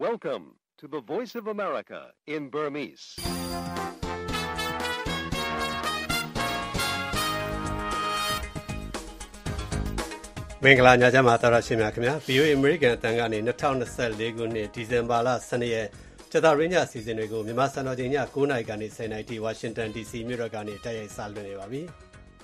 Welcome to the Voice of America in Burmese. ။မင်္ဂလာညချမ်းပါတော်ရရှိမြခင်ဗျာ VOA American အတန်ကနေ2024ခုနှစ်ဒီဇင်ဘာလ12ရက်ကြာသပတေးညအစီအစဉ်တွေကိုမြန်မာစံတော်ချိန်ည9:00နာရီကနေ10:00နာရီထိ Washington DC မြို့တော်ကနေတိုက်ရိုက်စလွှင့်နေပါပြီ။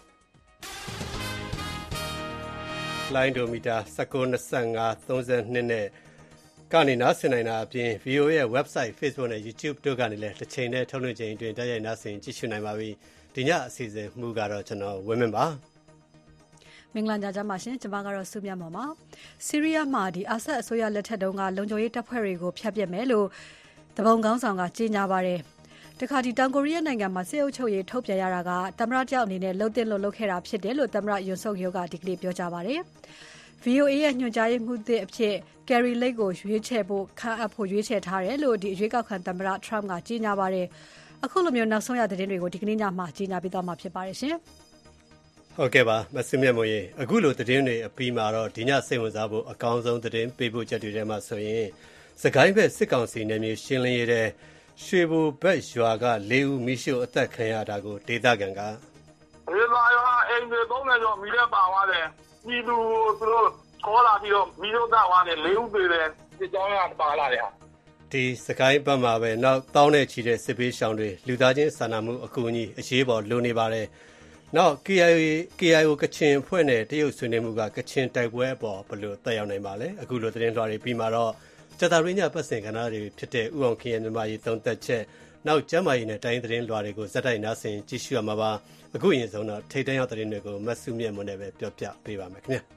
လိုင်းဒိုမီတာ1925 32နဲ့ကနေနားဆင်နိုင်တာအပြင် VOA ရဲ့ website Facebook နဲ့ YouTube တို့ကနေလည်းတစ်ချိန်နဲ့ထုတ်လွှင့်ချိန်အတွင်းတိုက်ရိုက်နားဆင်ကြည့်ရှုနိုင်ပါပြီ။ဒီညအစီအစဉ်မူကတော့ကျွန်တော်ဝင်းမင်းပါ။မင်္ဂလာညချမ်းပါရှင်ကျွန်မကတော့စုမြတ်မော်ပါဆီးရီးယားမှာအာဆတ်အစိုးရလက်ထက်တုန်းကလုံခြုံရေးတပ်ဖွဲ့တွေကိုဖျက်ပစ်မယ်လို့တပုံကောင်းဆောင်ကကြေညာပါတယ်တခါဒီတောင်ကိုရီးယားနိုင်ငံမှာစစ်အုပ်ချုပ်ရေးထုတ်ပြန်ရတာကသမ္မတတယောက်အနေနဲ့လှုပ်တင်လို့လုပ်ခဲ့တာဖြစ်တယ်လို့သမ္မတယွန်ဆုတ်ယိုကဒီကနေ့ပြောကြားပါတယ် VOA ရဲ့ညွှန်ကြားရေးမှူးသစ်အဖြစ် Carrie Lake ကိုရွေးချယ်ဖို့ခန့်အပ်ဖို့ရွေးချယ်ထားတယ်လို့ဒီရွေးကောက်ခံသမ္မတ Trump ကကြေညာပါတယ်အခုလိုမျိုးနောက်ဆုံးရသတင်းတွေကိုဒီကနေ့ညမှာကြေညာပေးသွားမှာဖြစ်ပါတယ်ရှင်ဟုတ်ကဲ့ပါမဆုမြတ်မိုးရေအခုလိုသတင်းတွေအပြီးမှာတော့ဒီညစိတ်ဝင်စားဖို့အကောင်းဆုံးသတင်းပေးဖို့ချက်တွေထဲမှာဆိုရင်စကိုင်းဘက်စစ်ကောင်စီနယ်မြေရှင်းလင်းရေးတဲ့ရွှေဘိုဘက်ရွာက၄ဦးမိရှုအသက်ခံရတာကိုဒေသခံကဒီလာရွာအိမ်တွေသုံးနေတော့မိလည်းပါသွားတယ်ပြည်သူသူတို့ခေါ်လာပြီးတော့မိတို့တက်သွားတယ်၄ဦးပြေတယ်ဒီကြောင်းရပါလာတယ်ဟာဒီစကိုင်းဘက်မှာပဲနောက်တောင်းနဲ့ချီတဲ့စစ်ပေးရှောင်တွေလူသားချင်းစာနာမှုအကူအညီအရေးပေါ်လိုနေပါတယ်နောက် KIO ကချင်အဖွဲ့နဲ့တရုတ်ဆွေးနွေးမှုကကချင်တိုက်ပွဲအပေါ်ဘယ်လိုသက်ရောက်နိုင်ပါလဲအခုလိုသတင်းလွှာတွေပြီးမှာတော့ကြာသပတေးညပတ်စင်ကဏ္ဍတွေဖြစ်တဲ့ဥအောင်ခင်ရဲ့မြန်မာရေးသုံးသက်ချက်နောက်ကျမ်းမာရေးနဲ့တိုင်းသတင်းလွှာတွေကိုဇက်တိုက်နားဆင်ကြည့်ရှုရမှာပါအခုအရင်ဆုံးတော့ထိတ်တန့်ရောက်သတင်းတွေကိုမတ်စုမြတ်မွန်နဲ့ပဲပြောပြပေးပါမယ်ခင်ဗျာ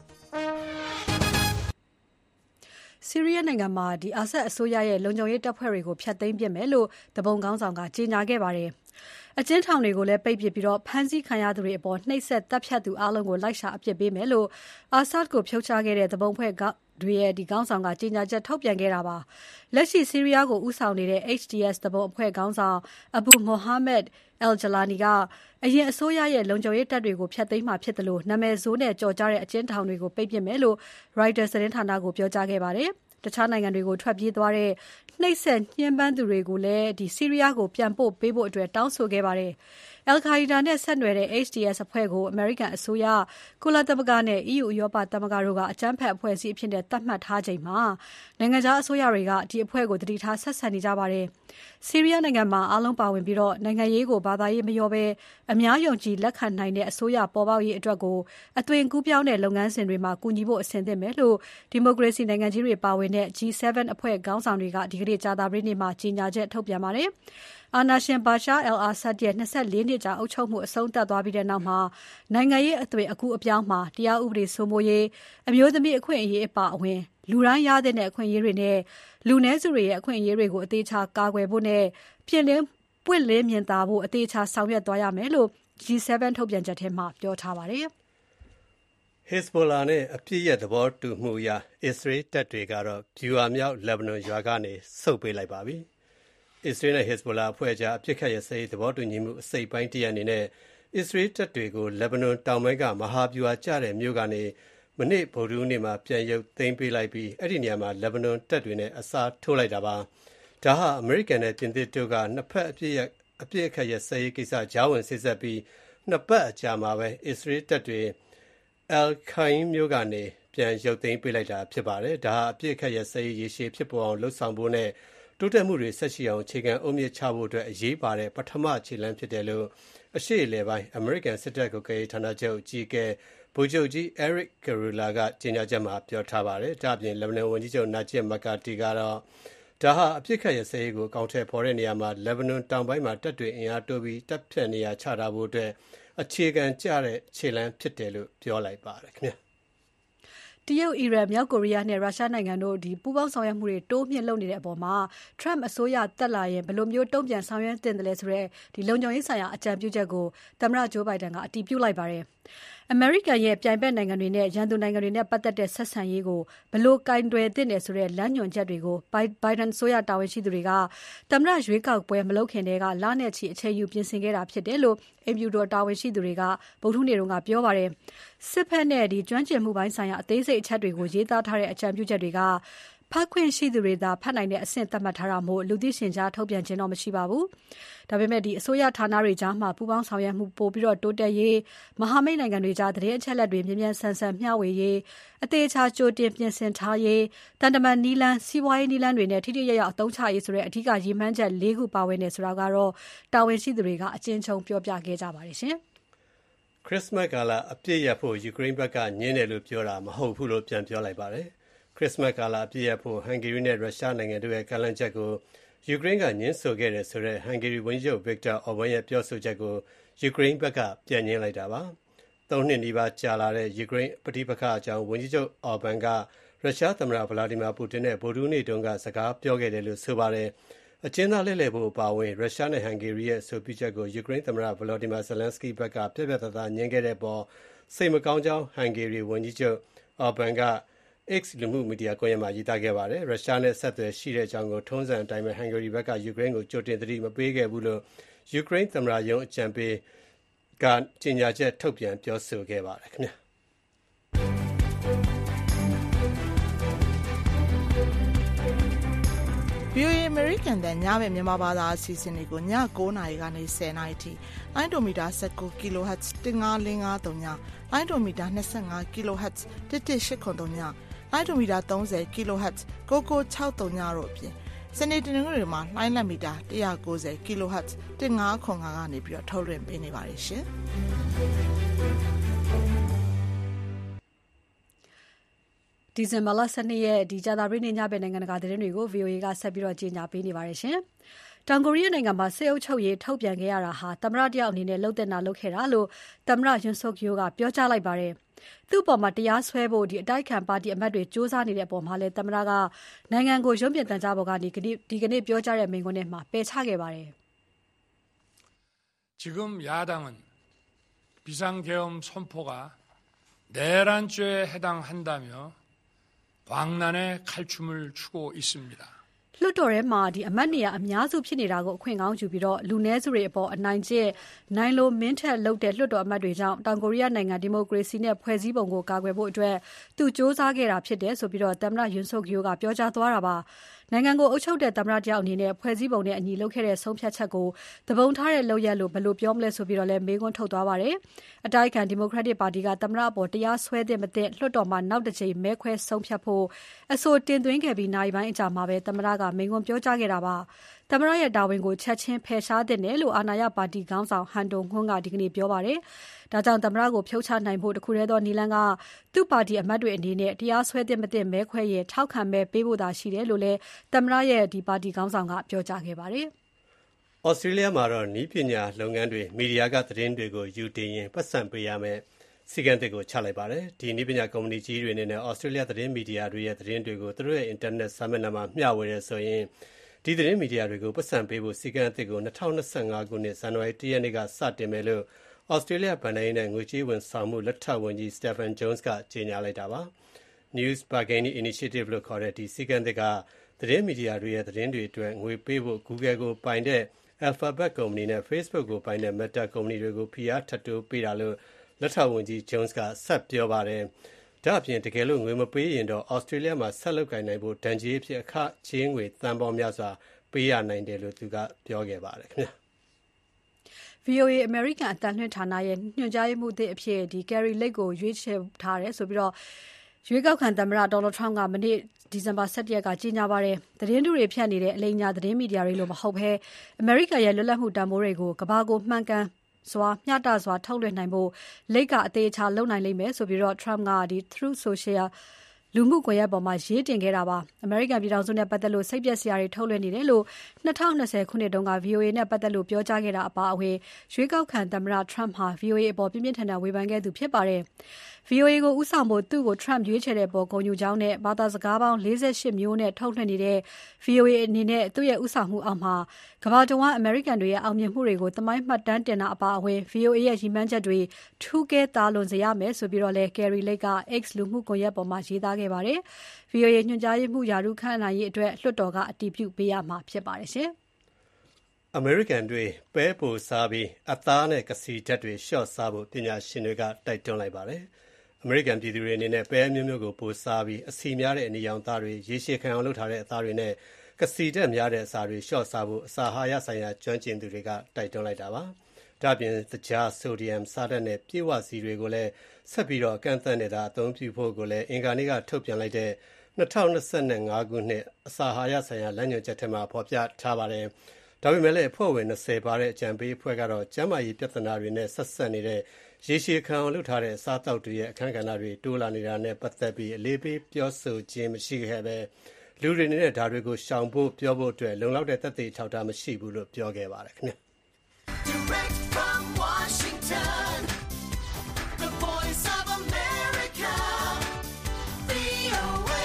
ဆီးရီးယားနိုင်ငံမှာအာဆတ်အစိုးရရဲ့လုံခြုံရေးတပ်ဖွဲ့တွေကိုဖျက်သိမ်းပစ်မယ်လို့တပုံကောင်းဆောင်ကကြေညာခဲ့ပါတယ်အကျဉ်းထောင်တွေကိုလည်းပိတ်ပစ်ပြီးဖမ်းဆီးခံရသူတွေအပေါ်နှိပ်စက်တပ်ဖြတ်သူအလုံးကိုလိုက်ရှာအပြစ်ပေးမယ်လို့အာဆတ်ကိုဖြုတ်ချခဲ့တဲ့တပုံဖွဲ့တွေရဲ့ခေါင်းဆောင်ကကြေညာချက်ထုတ်ပြန်ခဲ့တာပါလက်ရှိဆီးရီးယားကိုဦးဆောင်နေတဲ့ HTS တပုံအဖွဲ့ခေါင်းဆောင်အဘူမိုဟာမက်အယ်ဂျလာနီကအရင်အစိုးရရဲ့လုံခြုံရေးတပ်တွေကိုဖျက်သိမ်းမှာဖြစ်တယ်လို့နာမည်ဆိုးနဲ့ကြော်ကြားတဲ့အကျဉ်းထောင်တွေကိုပိတ်ပစ်မယ်လို့ Reuters သတင်းဌာနကိုပြောကြားခဲ့ပါတယ်တခြားနိုင်ငံတွေကိုထွက်ပြေးသွားတဲ့နှိပ်စက်ညှဉ်းပန်းသူတွေကိုလည်းဆီးရီးယားကိုပြန်ပို့ပေးဖို့အတွက်တောင်းဆိုခဲ့ပါတယ်။ Al-Qaeda နဲ့ဆက်နွယ်တဲ့ HTS အဖွဲ့ကိုအမေရိကန်အစိုးရကုလသမဂ္ဂနဲ့ EU ဥရောပသမဂ္ဂတို့ကအကြမ်းဖက်အဖွဲ့အစည်းအဖြစ်သတ်မှတ်ထားချိန်မှာနိုင်ငံခြားအစိုးရတွေကဒီအဖွဲ့ကိုတတိထားဆက်ဆံနေကြပါတယ်။ဆီးရီးယားနိုင်ငံမှာအားလုံးပါဝင်ပြီးနိုင်ငံရေးကိုဘာသာရေးမရောဘဲအများယုံကြည်လက်ခံနိုင်တဲ့အစိုးရပေါ်ပေါက်ရေးအတွက်ကိုအသွင်ကူးပြောင်းတဲ့လုပ်ငန်းစဉ်တွေမှာကူညီဖို့အဆင်သင့်ပဲလို့ဒီမိုကရေစီနိုင်ငံကြီးတွေပါဝင်တဲ့ G7 အဖွဲ့ခေါင်းဆောင်တွေကဒီကနေ့ကြာသပတေးနေ့မှာကြေညာချက်ထုတ်ပြန်ပါတယ်။အာဏာရှင်ဘာရှာအယ်အာဆတ်ရဲ့24နှစ်ကြာအုပ်ချုပ်မှုအဆုံးသတ်သွားပြီးတဲ့နောက်မှာနိုင်ငံရေးအသွင်အကူအပြောင်းမှာတရားဥပဒေစိုးမိုးရေးအမျိုးသမီးအခွင့်အရေးအပါအဝင်လူတိုင်းရတဲ့အခွင့်အရေးတွေနဲ့လူနည်းစုတွေရဲ့အခွင့်အရေးတွေကိုအသေးချာကာကွယ်ဖို့နဲ့ပွင့်လင်းမြင်သာဖို့အသေးချာဆောင်ရွက်သွားရမယ်လို့ G7 ထုတ်ပြန်ချက်ထဲမှာပြောထားပါတယ်။ Hezbollah နဲ့အပြစ်ရဲ့သဘောတူမှုအရအစ္စရေးတပ်တွေကတော့ဗျူဟာမြောက်လက်ဘနွန်ရွာကနေဆုတ်ပေးလိုက်ပါပြီ။အစ္စရေးနဲ့ Hezbollah အဖွဲ့ကြားအပြစ်ခတ်ရစဲသဘောတူညီမှုအစိတ်ပိုင်းတစ်ရပ်အနေနဲ့အစ္စရေးတပ်တွေကိုလက်ဘနွန်တောင်ပိုင်းကမဟာဗျူဟာကျတဲ့မြို့ကနေမနေ့ဗုဒ္ဓဟူးနေ့မှာပြန်ရုပ်သိမ်းပေးလိုက်ပြီးအဲ့ဒီနေရာမှာလက်ဘနွန်တပ်တွေနဲ့အစားထိုးလိုက်တာပါဒါဟာအမေရိကန်နဲ့ပြင်သစ်တို့ကနှစ်ဖက်အပြစ်ခတ်ရစဲကိစ္စကြားဝင်စစ်ဆက်ပြီးနှစ်ပတ်အကြာမှာပဲအစ္စရေးတပ်တွေ Al-Qaim မြို့ကနေပြန်ရုပ်သိမ်းပေးလိုက်တာဖြစ်ပါတယ်ဒါဟာအပြစ်ခတ်ရစဲရေရှည်ဖြစ်ပေါ်အောင်လှုံ့ဆော်ဖို့နဲ့တိုးတက်မှုတွေဆက်ရှိအောင်အခြေခံအုတ်မြစ်ချဖို့အတွက်အရေးပါတဲ့ပထမခြေလှမ်းဖြစ်တယ်လို့အရှေ့အလယ်ပိုင်းအမေရိကန်စစ်တပ်ကိုဌာနချုပ်အကြီးအကဲဗိုလ်ချုပ်ကြီး Eric Garula ကကြေညာချက်မှာပြောထားပါတယ်။ဒါ့အပြင်လက်ဘနွန်ဝန်ကြီးချုပ်နာဂျစ်မကာတီကတော့ဒါဟာအပြစ်ခတ်ရစဲကိုအကောင့်ထဲပေါ်တဲ့နေရာမှာလက်ဘနွန်တောင်ပိုင်းမှာတပ်တွေအင်အားတိုးပြီးတပ်ဖြတ်နေရာချထားဖို့အတွက်အခြေခံကျတဲ့ခြေလှမ်းဖြစ်တယ်လို့ပြောလိုက်ပါတယ်ခင်ဗျာ။တရုတ်၊အီရန်၊မြောက်ကိုရီးယားနဲ့ရုရှားနိုင်ငံတို့ပူးပေါင်းဆောင်ရွက်မှုတွေတိုးမြှင့်လုပ်နေတဲ့အပေါ်မှာ Trump အစိုးရတက်လာရင်ဘယ်လိုမျိုးတုံ့ပြန်ဆောင်ရွက်သင့်တယ်လဲဆိုတဲ့လုံခြုံရေးဆိုင်ရာအကြံပြုချက်ကိုသမ္မတ Joe Biden ကအတည်ပြုလိုက်ပါတယ်။အမေရိကန်ရဲ့ပြိုင်ဘက်နိုင်ငံတွေနဲ့ရန်သူနိုင်ငံတွေနဲ့ပတ်သက်တဲ့ဆက်ဆံရေးကိုဘယ်လိုကိုင်တွယ်သင့်တယ်ဆိုတဲ့လမ်းညွှန်ချက်တွေကို Biden အစိုးရတာဝန်ရှိသူတွေကသမ္မတရွေးကောက်ပွဲမလုပ်ခင်တည်းကလနဲ့ချီအချိန်ယူပြင်ဆင်ခဲ့တာဖြစ်တယ်လို့အိမ်ဖြူတော်တာဝန်ရှိသူတွေကဗုဒ္ဓဟူးနေ့ကပြောပါတယ်။စစ်ဘက်နဲ့ကျွမ်းကျင်မှုပိုင်းဆိုင်ရာအသေးစိတ်အချက်တွေကိုရေးသားထားတဲ့အကြံပြုချက်တွေကဖတ်ခွင့်ရှိသူတွေသာဖတ်နိုင်တဲ့အဆင့်သတ်မှတ်ထားတာမို့လူသိရှင်ကြားထုတ်ပြန်ခြင်းတော့မရှိပါဘူး။ဒါပေမဲ့အစိုးရဌာနတွေကြားမှာပူးပေါင်းဆောင်ရွက်မှုပိုပြီးတိုးတက်ရေးမဟာမိတ်နိုင်ငံတွေကြားသတင်းအချက်အလက်တွေမြင်မြန်ဆန်ဆန်မျှဝေရေးအသေးချာကြိုတင်ပြင်ဆင်ထားရေးတန်တမန်နီလန်းစီးပွားရေးနီလန်းတွေနဲ့ထိထိရောက်ရောက်အသုံးချရေးဆိုတဲ့အဓိကရည်မှန်းချက်၄ခုပါဝင်နေဆိုတာကတော့တာဝန်ရှိသူတွေကအကျဉ်းချုပ်ပြောပြခဲ့ကြပါတယ်ရှင်။ခရစ်စမတ်ကာလအပြည့်ရဖို့ယူကရိန်းဘက်ကညင်းတယ်လို့ပြောတာမဟုတ်ဘူးလို့ပြန်ပြောလိုက်ပါတယ်။ခရစ်စမတ်ကာလအပြည့်ရဖို့ဟန်ဂေရီနဲ့ရုရှားနိုင်ငံတို့ရဲ့ကန့်လန့်ချက်ကိုယူကရိန်းကညှင်းဆိုခဲ့တယ်ဆိုတဲ့ဟန်ဂေရီဝန်ကြီးချုပ်ဗစ်တာအော်ဘန်ရဲ့ပြောဆိုချက်ကိုယူကရိန်းဘက်ကပြန်ငြင်းလိုက်တာပါ။၃နှစ်နီးပါးကြာလာတဲ့ယူကရိန်းပဋိပက္ခအကြောင်းဝန်ကြီးချုပ်အော်ဘန်ကရုရှားသမ္မတဗလာဒီမာပူတင်နဲ့ဗုဒ္ဓဟူးနေ့တုန်းကစကားပြောခဲ့တယ်လို့ဆိုပါတယ်။အကျဉ်းသားလှည့်လည်ဖို့အပါအဝင်ရုရှားနဲ့ဟန်ဂေရီရဲ့အဆိုပြုချက်ကိုယူကရိန်းသမ္မတဗလော်ဒီမာဇလန်စကီဘက်ကပြတ်ပြတ်သားသားညှင်းခဲ့တဲ့ပေါ်စိတ်မကောင်းကြောင်းဟန်ဂေရီဝန်ကြီးချုပ်အော်ဘန်ကX လူမှုမီဒီယာကွန်ရက်မှာရေးသားခဲ့ပါတယ်။ရုရှားနဲ့ဆက်သွယ်ရှိတဲ့အကြောင်းကိုထုံးစံအတိုင်းပဲဟန်ဂေရီဘက်ကယူကရိန်းကိုကြိုတင်သတိမပေးခဲ့ဘူးလို့ယူကရိန်းသမ္မတရုံးအကြံပေးကကြေညာချက်ထုတ်ပြန်ပြောဆိုခဲ့ပါတယ်ခင်ဗျာ။ VOA American တန်ညမဲ့မြန်မာဘာသာအစီအစဉ်တွေကိုည9:00နာရီကနေ10:00နာရီထိလိုင်းဒိုမီတာ19 kHz 15553ညလိုင်းဒိုမီတာ25 kHz 11883ညလိုင်းဒိုမီတာ30 kHz 9963ညတို့အပြင်စနေတနင်္ဂနွေမှာလိုင်းလက်မီတာ190 kHz 1505ကနေပြီးတော့ထုတ်လွှင့်ပေးနေပါတယ်ရှင်။ဒီဇင်ဘာလ12ရက်ကြာသပတေးနေ့ညဘက်နိုင်ငံတကာသတင်းတွေကို VOA ကဆက်ပြီးကြေညာပေးနေပါတယ်ရှင်။တောင်ကိုရီးယားနိုင်ငံမှာစစ်အုပ်ချုပ်ရေးထုတ်ပြန်ခဲ့ရတာဟာသမ္မတတယောက်အနေနဲ့လှုပ်တဲ့နာလုပ်ခဲ့တာလို့သမ္မတယွန်ဆုတ်ယိုးကပြောကြားလိုက်ပါတယ်။သူ့ပေါ်မှာတရားစွဲဖို့အတိုက်အခံပါတီအမတ်တွေစ조사နေတဲ့အပေါ်မှာလည်းသမ္မတကနိုင်ငံကိုရုံးပြင်တန်ကြားပေါ်ကနေဒီကနေ့ပြောကြားတဲ့မိန့်ခွန်းထဲမှာပယ်ချခဲ့ပါတယ်။지금 야당은 비상계엄 선포가 내란죄에 해당한다며 광란의 칼춤을 추고 있습니다. လွှတ်တော်ထဲမှာအမတ်နေရာအများစုဖြစ်နေတာကိုအခွင့်ကောင်းယူပြီးလူနည်းစုတွေအပေါ်အနိုင်ကျင့်နိုင်လိုမင်းထက်လုပ်တဲ့လွှတ်တော်အမတ်တွေကြောင့်တောင်ကိုရီးယားနိုင်ငံဒီမိုကရေစီနဲ့ဖွဲ့စည်းပုံကိုကာကွယ်ဖို့အတွက်သူစ조사ခဲ့တာဖြစ်တယ်ဆိုပြီးသမ္မတယွန်ဆုတ်ယိုးကပြောကြားသွားတာပါ။နိုင်ငံကိုအုပ်ချုပ်တဲ့သမ္မတတယောက်အနေနဲ့ဖွဲ့စည်းပုံနဲ့အညီလုပ်ခဲ့တဲ့ဆုံးဖြတ်ချက်ကိုသဘုံထားတဲ့လုပ်ရက်လို့ဘယ်လိုပြောမလဲဆိုပြီးလည်းမေးခွန်းထုတ်သွားပါတယ်။အတိုက်အခံဒီမိုကရက်တစ်ပါတီကသမ္မတအပေါ်တရားစွဲသင့်မသင့်လွှတ်တော်မှာနောက်တစ်ချိန်မဲခွဲဆုံးဖြတ်ဖို့အဆိုတင်သွင်းခဲ့ပြီးနိုင်ပိုင်းအကြာမှာပဲသမ္မတကမိန့်ခွန်းပြောကြားခဲ့တာပါ။သမ္မတရဲ့တာဝန်ကိုချက်ချင်းဖယ်ရှားသင့်တယ်လို့အာဏာရပါတီခေါင်းဆောင်ဟန်ဒုံဟွန်းကဒီကနေ့ပြောပါတယ်။ဒါကြောင့်သမ္မတကိုဖြုတ်ချနိုင်ဖို့တခုတည်းသောနည်းလမ်းကသူ့ပါတီအမတ်တွေအနေနဲ့တရားစွဲသင့်မသင့်မဲခွဲရင်ထောက်ခံမဲပေးဖို့သာရှိတယ်လို့လည်းသမ္မတရဲ့ပါတီခေါင်းဆောင်ကပြောကြားခဲ့ပါတယ်။ဩစတြေးလျမှာတော့နည်းပညာလုပ်ငန်းတွေမီဒီယာကသတင်းတွေကိုယူတင်ရင်ပတ်စံပေးရမယ်စီကံတွေကိုချလိုက်ပါတယ်။ဒီနည်းပညာကုမ္ပဏီကြီးတွေအနေနဲ့ဩစတြေးလျသတင်းမီဒီယာတွေရဲ့သတင်းတွေကိုသူတို့ရဲ့အင်တာနက်စာမျက်နှာမှာမျှဝေရဆိုရင်ဒီသတင်းမီဒီယာတွေကိုပတ်စံပေးဖို့စီကံအသစ်ကို2025ခုနှစ်ဇန်နဝါရီ1ရက်နေ့ကစတင်မယ်လို့ဩစတြေးလျဗန်ဒိုင်းနဲ့ငွေကြေးဝန်ဆောင်မှုလက်ထပ်ဝန်ကြီး Stephen Jones ကကြေညာလိုက်တာပါ။ News Bargaining Initiative လို့ခေါ်တဲ့ဒီစီကံသစ်ကသတင်းမီဒီယာတွေရဲ့သတင်းတွေအတွက်ငွေပေးဖို့ Google ကိုပိုင်တဲ့ Alphabet ကုမ္ပဏီနဲ့ Facebook ကိုပိုင်တဲ့ Meta ကုမ္ပဏီတွေကိုဖိအားထပ်တိုးပေးတာလို့လက်ထောက်ဝန်ကြီး Jones ကဆက်ပြောပါတယ်။ဒါ့အပြင်တကယ်လို့ငွေမပေးရင်တော့ Australia မှာဆက်လုပ်ကိုင်နိုင်ဖို့ဒဏ်ကြေးအဖြစ်အခကြေးငွေသန်းပေါင်းများစွာပေးရနိုင်တယ်လို့သူကပြောခဲ့ပါတယ်ခင်ဗျာ။ VOA American အသံလွှင့်ဌာနရဲ့ညွှန်ကြားရေးမှူးအသစ်အဖြစ်Gary Lake ကိုရွေးချယ်ထားတယ်ဆိုပြီးရွေးကောက်ခံသမ္မတ Donald Trump ကမနေ့ဒီဇင်ဘာ17ရက်ကကြေညာပါတယ်။သတင်းတုတွေဖြန့်နေတဲ့အလိမ်ညာသတင်းမီဒီယာတွေလို့မဟုတ်ဘဲအမေရိကန်ရဲ့လွတ်လပ်မှုတန်ဖိုးတွေကိုကမ္ဘာကိုမှန်ကန်စွာမျှတစွာထုတ်လွှင့်နိုင်ဖို့လိတ်ကအသေးချာလုပ်နိုင်လိမ့်မယ်ဆိုပြီးTrump ကTruth Socialလူမှုကွန်ရက်ပေါ်မှာရေးတင်ခဲ့တာပါ။ အမေရိကန်ပြည်ထောင်စုနဲ့ပတ်သက်လို့စိတ်ပျက်စရာတွေထုတ်လွှင့်နေတယ်လို့2020ခုနှစ်တုန်းက VOA နဲ့ပတ်သက်လို့ပြောကြားခဲ့တာအပါအဝင်ရွေးကောက်ခံသမ္မတ Trump ဟာ VOA အပေါ်ပြင်းပြင်းထန်ထန်ဝေဖန်ခဲ့သူဖြစ်ပါတယ်။ VOA ကိုဦးဆောင်ဖို့သူ့ကို Trump ရွေးချယ်တဲ့ပေါ်ဂုဏ်ယူကြောင်းနဲ့ဘာသာစကားပေါင်း48မျိုးနဲ့ထုတ်လွှင့်နေတဲ့ VOA အနေနဲ့သူ့ရဲ့ဦးဆောင်မှုအောက်မှာကမ္ဘာတဝန်းအမေရိကန်တွေရဲ့အောင်မြင်မှုတွေကိုသမိုင်းမှတ်တမ်းတင်တာအပါအဝင် VOA ရဲ့ရည်မှန်းချက်တွေထူးကဲသားလွန်စေရမယ်ဆိုပြီးလည်း Gary Lake က X လူမှုကွန်ရက်ပေါ်မှာရေးသားခဲ့ပါတယ်။ VOA ညွှန်ကြားရေးမှူးရာထူးခန့်နိုင်ရေးအတွက်လွှတ်တော်ကအတည်ပြုပေးရမှာဖြစ်ပါတယ်ရှင်။အမေရိကန်တွေပဲပိုစားပြီးအသားနဲ့ကစီဓာတ်တွေလျှော့စားဖို့ပညာရှင်တွေကတိုက်တွန်းလိုက်ပါတယ်။အမေရိကန်ပြည်သူတွေအနေနဲ့ပဲမျိုးမျိုးကိုပိုစားပြီးအဆီများတဲ့အနီရောင်သားတွေရေရှည်ခံအောင်လုပ်ထားတဲ့အသားတွေနဲ့ကစီတက်များတဲ့အစာတွေလျှော့စားဖို့အစာဟာရဆိုင်ရာကျွမ်းကျင်သူတွေကတိုက်တွန်းလိုက်တာပါ။ဒါ့အပြင်သကြားဆိုဒီယမ်စားဓာတ်နဲ့ပြည့်ဝစီတွေကိုလည်းဆက်ပြီးတော့ကန့်သတ်နေတာအသုံးပြုဖို့ကိုလည်းအင်္ဂါနေ့ကထုတ်ပြန်လိုက်တဲ့2025ခုနှစ်အစာဟာရဆိုင်ရာလမ်းညွှန်ချက်ထဲမှာဖော်ပြထားပါတယ်။ဒါပေမဲ့လည်းအဖွဲ့ဝင်20ပါတဲ့အကြံပေးအဖွဲ့ကတော့ကျန်းမာရေးပြဿနာတွေနဲ့ဆက်ဆက်နေတဲ့ရေရှည်ခံအောင်လုပ်ထားတဲ့အစားအသောက်တွေရဲ့အခန်းကဏ္ဍတွေတိုးလာနေတာနဲ့ပတ်သက်ပြီးအလေးပေးပြောဆိုခြင်းမရှိခဲ့ပဲလူတွေနဲ့ဒါတွေကိုရှောင်ဖို့ပြောဖို့အတွက်လုံလောက်တဲ့သက်သေထောက်ထားမရှိဘူးလို့ပြောခဲ့ပါတယ်ခင်ဗျာ Direct from Washington, the voice of America, VOA.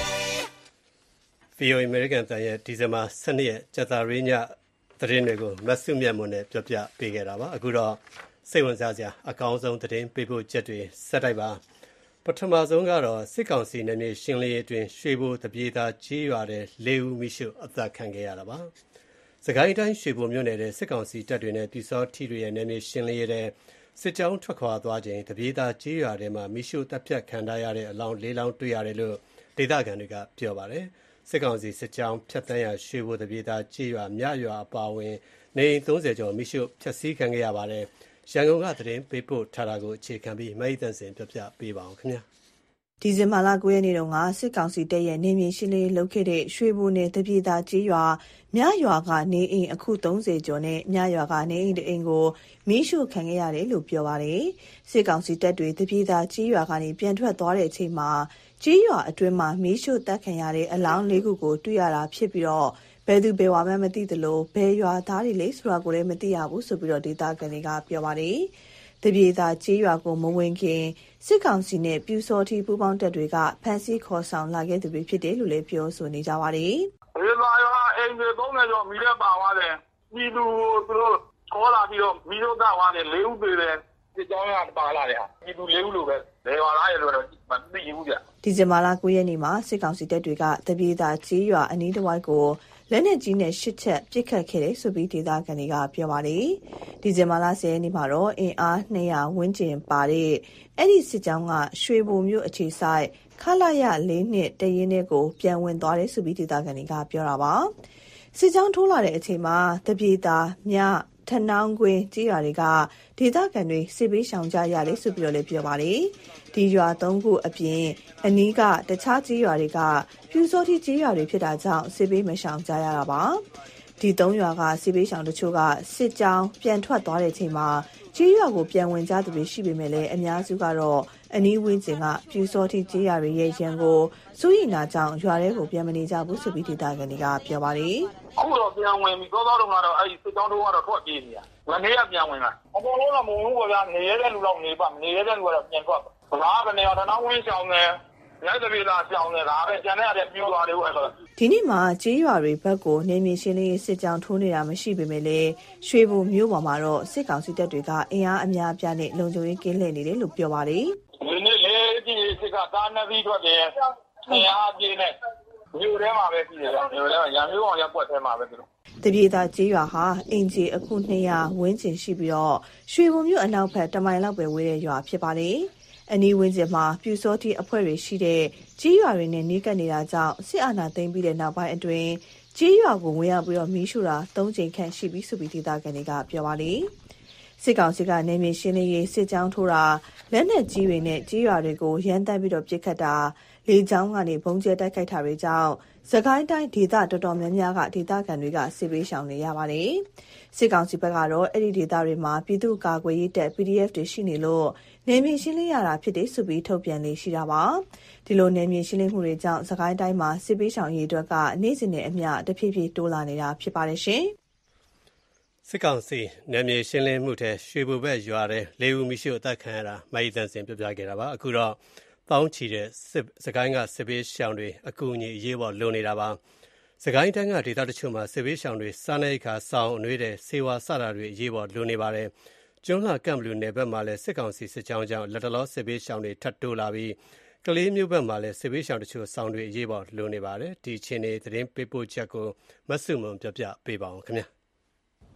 VOA American တန်ရဲ့ဒီဇင်ဘာ12ရက်ကြာသပတေးညသတင်းတွေကိုမဆုမြတ်မွန်နဲ့ပြောပြပေးခဲ့တာပါအခုတော့စိတ်ဝင်စားစရာအကောင်းဆုံးသတင်းပေးဖို့ချက်တွေဆက်တိုက်ပါပထမဆုံးကတော့စစ်ကောင်စီနယ်မြေရှင်းလင်းရေးအတွင်းရွှေဘိုတပြေသာကြီးရွာတဲ့၄ဦးမိရှုအသက်ခံခဲ့ရတာပါစကိုင်းတိုင်းရွှေဘိုမြို့နယ်တဲ့စစ်ကောင်စီတပ်တွေနဲ့ပြည်စောထီတွေရဲ့နယ်မြေရှင်းလင်းရေးတဲ့စစ်ကြောင်းထွက်ခွာသွားချိန်တပြေသာကြီးရွာထဲမှာမိရှုတပ်ဖြတ်ခံထားရတဲ့အလောင်း၄လောင်းတွေ့ရတယ်လို့ဒေသခံတွေကပြောပါတယ်စစ်ကောင်စီစစ်ကြောင်းဖြတ်တန်းရရွှေဘိုတပြေသာကြီးရွာမြရွာအပါအဝင်နေ30ကျော်မိရှုဖျက်ဆီးခံခဲ့ရပါတယ်ရန်ကုန်ကသတင်းပေးပို့ထားတာကိုအခြေခံပြီးမိတ်တန်စင်ပြပြပေးပါအောင်ခင်ဗျာဒီဇင်ဘာလ9ရက်နေ့တုန်းကစစ်ကောင်စီတပ်ရဲ့နေမြေရှင်းလင်းလုပ်ခဲ့တဲ့ရွှေဘိုနယ်တပြေသာကြီးရွာမြရွာကနေအိမ်အခု30ကျော်နဲ့မြရွာကနေအိမ်တအိမ်ကိုမီးရှို့ခံခဲ့ရတယ်လို့ပြောပါတယ်စစ်ကောင်စီတပ်တွေတပြေသာကြီးရွာကနေပြန်ထွက်သွားတဲ့အချိန်မှာကြီးရွာအတွင်းမှာမီးရှို့တပ်ခံရတဲ့အလောင်း၄ခုကိုတွေ့ရတာဖြစ်ပြီးတော့ဘယ်သူဘယ်ဝါမှမသိသလိုဘယ်ရွာသားတွေလဲဆိုတာကိုလည်းမသိရဘူးဆိုပြီးတော့ဒေသခံတွေကပြောပါတယ်တပြေသာကြီးရွာကိုမဝင်ခင်စစ်ကောင်စီနဲ့ပြူစောထီပူးပေါင်းတပ်တွေကဖမ်းဆီးခေါ်ဆောင်လာခဲ့သူတွေဖြစ်တယ်လို့လည်းပြောဆိုနေကြပါတယ်။ဒီမှာရောအိမ်တွေ30ကျော်မိတဲ့ပါသွားတယ်။ပြည်သူသူတို့ခေါ်လာပြီးတော့မိတို့တပ်သွားတယ်၄ဦးသေးတယ်။ဒီကြောင်းရပါလာတယ်ဟာ။ပြည်သူ၄ဦးလိုပဲလေဝါလာရလို့တော့မသိဘူးဗျ။ဒီဇင်ဘာလ9ရက်နေ့မှာစစ်ကောင်စီတပ်တွေကတပြေသာကြီးရွာအနီးတစ်ဝိုက်ကိုလက်နက်ကြီးနဲ့8ချက်ပစ်ခတ်ခဲ့တယ်ဆိုပြီးဒေသခံတွေကပြောပါတယ်။ဒီဇင်ဘာလ10ရက်နေ့မှာတော့အင်အား200ဝန်းကျင်ပါတဲ့အဲ့ဒီစစ်ကြောင်းကရွှေဘိုမြို့အခြေဆိုင်ခလာရ4နှစ်တရင်နဲ့ကိုပြန်ဝင်သွားတယ်ဆိုပြီးဒေသခံတွေကပြောတာပါ။စစ်ကြောင်းထိုးလာတဲ့အချိန်မှာတပြေသာမြထနောင်းကွင်းကြီးရွာတွေကဒေသခံတွေစစ်ပေးရှောင်ကြရတယ်ဆိုပြီးတော့လည်းပြောပါတယ်။ဒီရွာ3ခုအပြင်အနီးကတခြားကြီးရွာတွေကပြူစောတိကြီးရွာတွေဖြစ်တာကြောင့်စစ်ပေးမရှောင်ကြရတာပါ။ဒီ3ရွာကစစ်ပေးရှောင်တချို့ကစစ်ကြောင်းပြန်ထွက်သွားတဲ့အချိန်မှာကြီးရွာကိုပြန်ဝင်ကြသူတွေရှိပေမဲ့လည်းအများစုကတော့အနီးဝန်းကျင်ကပြူစောတိကြီးရွာတွေရဲ့ရန်ကိုစိုးရိမ်တာကြောင့်ရွာတွေကိုပြန်မနေကြဘူးဆိုပြီးဒေသခံတွေကပြောပါတယ်။အခုတော့ပြန်ဝင်ပြီတော့တော့အဲ့ဒီစစ်ကြောင်းတို့ကတော့ထွက်ပြေးနေတာ။မနေ့ကပြန်ဝင်လာ။အပေါ်လုံးကမုံလို့ဗျာနေရတဲ့လူတော့နေပါမနေရတဲ့လူကတော့ပြန်ထွက်ပါ။ဘာကနေတော့နောက်ဝင်းဆောင်နေရိုက်တပြေလာဆောင်နေတာပဲကျန်တဲ့အဲ့ပြူသွားတယ်ဟုတ်အဲ့ဒီနေ့မှာကြေးရွာတွေဘက်ကိုနေမြေရှင်းလင်းစစ်ကြောင်းထိုးနေတာမရှိပေမဲ့လည်းရွှေဘိုမြို့ပေါ်မှာတော့စစ်ကောင်စီတပ်တွေကအင်အားအများအပြားနဲ့လုံခြုံရေးကင်းလှည့်နေတယ်လို့ပြောပါတယ်။ဒီနေ့လေဒီစစ်ကတားနေပြီးထွက်တယ်အင်အားပြည့်နဲ့မြို့ထဲမှာပဲပြည်တယ်မြို့ထဲရန်မြို့အောင်ရပ်ပွက်ထဲမှာပဲသူတို့တပြေသာကြေးရွာဟာအင်ဂျီအခု200ဝန်းကျင်ရှိပြီးတော့ရွှေဘုံမြို့အနောက်ဘက်1မိုင်လောက်ပဲဝေးတဲ့ရွာဖြစ်ပါတယ်။အနီးဝန်းကျင်မှာပြူစောတိအဖွဲ့တွေရှိတဲ့ကြေးရွာတွေနဲ့နှီးကပ်နေတာကြောင့်စစ်အာဏာသိမ်းပြီးတဲ့နောက်ပိုင်းအတွင်းကြေးရွာကိုဝင်ရောက်ပြီးတော့မီးရှို့တာ3ကြိမ်ခန့်ရှိပြီးဆိုပြီးဒေသခံတွေကပြောပါတယ်။စစ်ကောင်စီကနေမြေရှင်းလင်းရေးစစ်ကြောင်းထိုးတာလက်နက်ကြီးတွေနဲ့ကြေးရွာတွေကိုရမ်းသမ်းပြီးတော့ပစ်ခတ်တာလေကြောင်းကနေဘုံကျဲတိုက်ခိုက်တာတွေကြောင့်စကိုင်းတိုင်းဒေသတော်တော်များများကဒေသခံတွေကစစ်ပေးရှောင်နေရပါတယ်။စစ်ကောင်စီဘက်ကတော့အဲ့ဒီဒေသတွေမှာပြည်သူ့ကာကွယ်ရေးတပ် PDF တွေရှိနေလို့နေမြေရှင်းလင်းရတာဖြစ်တယ်ဆိုပြီးထုတ်ပြန်နေရှိတာပါ။ဒီလိုနေမြေရှင်းလင်းမှုတွေကြောင့်စကိုင်းတိုင်းမှာစစ်ပေးရှောင်ရေးအတွက်ကနေ့စဉ်နဲ့အမျှတဖြည်းဖြည်းတိုးလာနေတာဖြစ်ပါတယ်ရှင်။စစ်ကောင်စီနယ်မြေရှင်းလင်းမှုထဲရွှေဘိုဘက်ရွာတဲ့၄ဦးမိရှုအသက်ခံရတာမိုင်းတန်စင်ပြပြခဲ့တာပါအခုတော့တောင်းချီတဲ့စကိုင်းကစစ်ပေးရှောင်တွေအကူအညီအရေးပေါ်လိုနေတာပါစကိုင်းတိုင်းကဒေသတချို့မှာစစ်ပေးရှောင်တွေစားနပ်ရိက္ခာစောင်းအနှွေးတဲ့စေဝါစတာတွေအရေးပေါ်လိုနေပါတယ်ကျွန်းလှကမ်ဘလူနယ်ဘက်မှာလည်းစစ်ကောင်စီစစ်ကြောင်းကြောင့်လက်တလောစစ်ပေးရှောင်တွေထပ်တိုးလာပြီးကလေးမျိုးဘက်မှာလည်းစစ်ပေးရှောင်တချို့စောင်းတွေအရေးပေါ်လိုနေပါတယ်ဒီချင်းနေသတင်းပေးပို့ချက်ကိုမဆုမွန်ပြပြပေးပါအောင်ခင်ဗျာ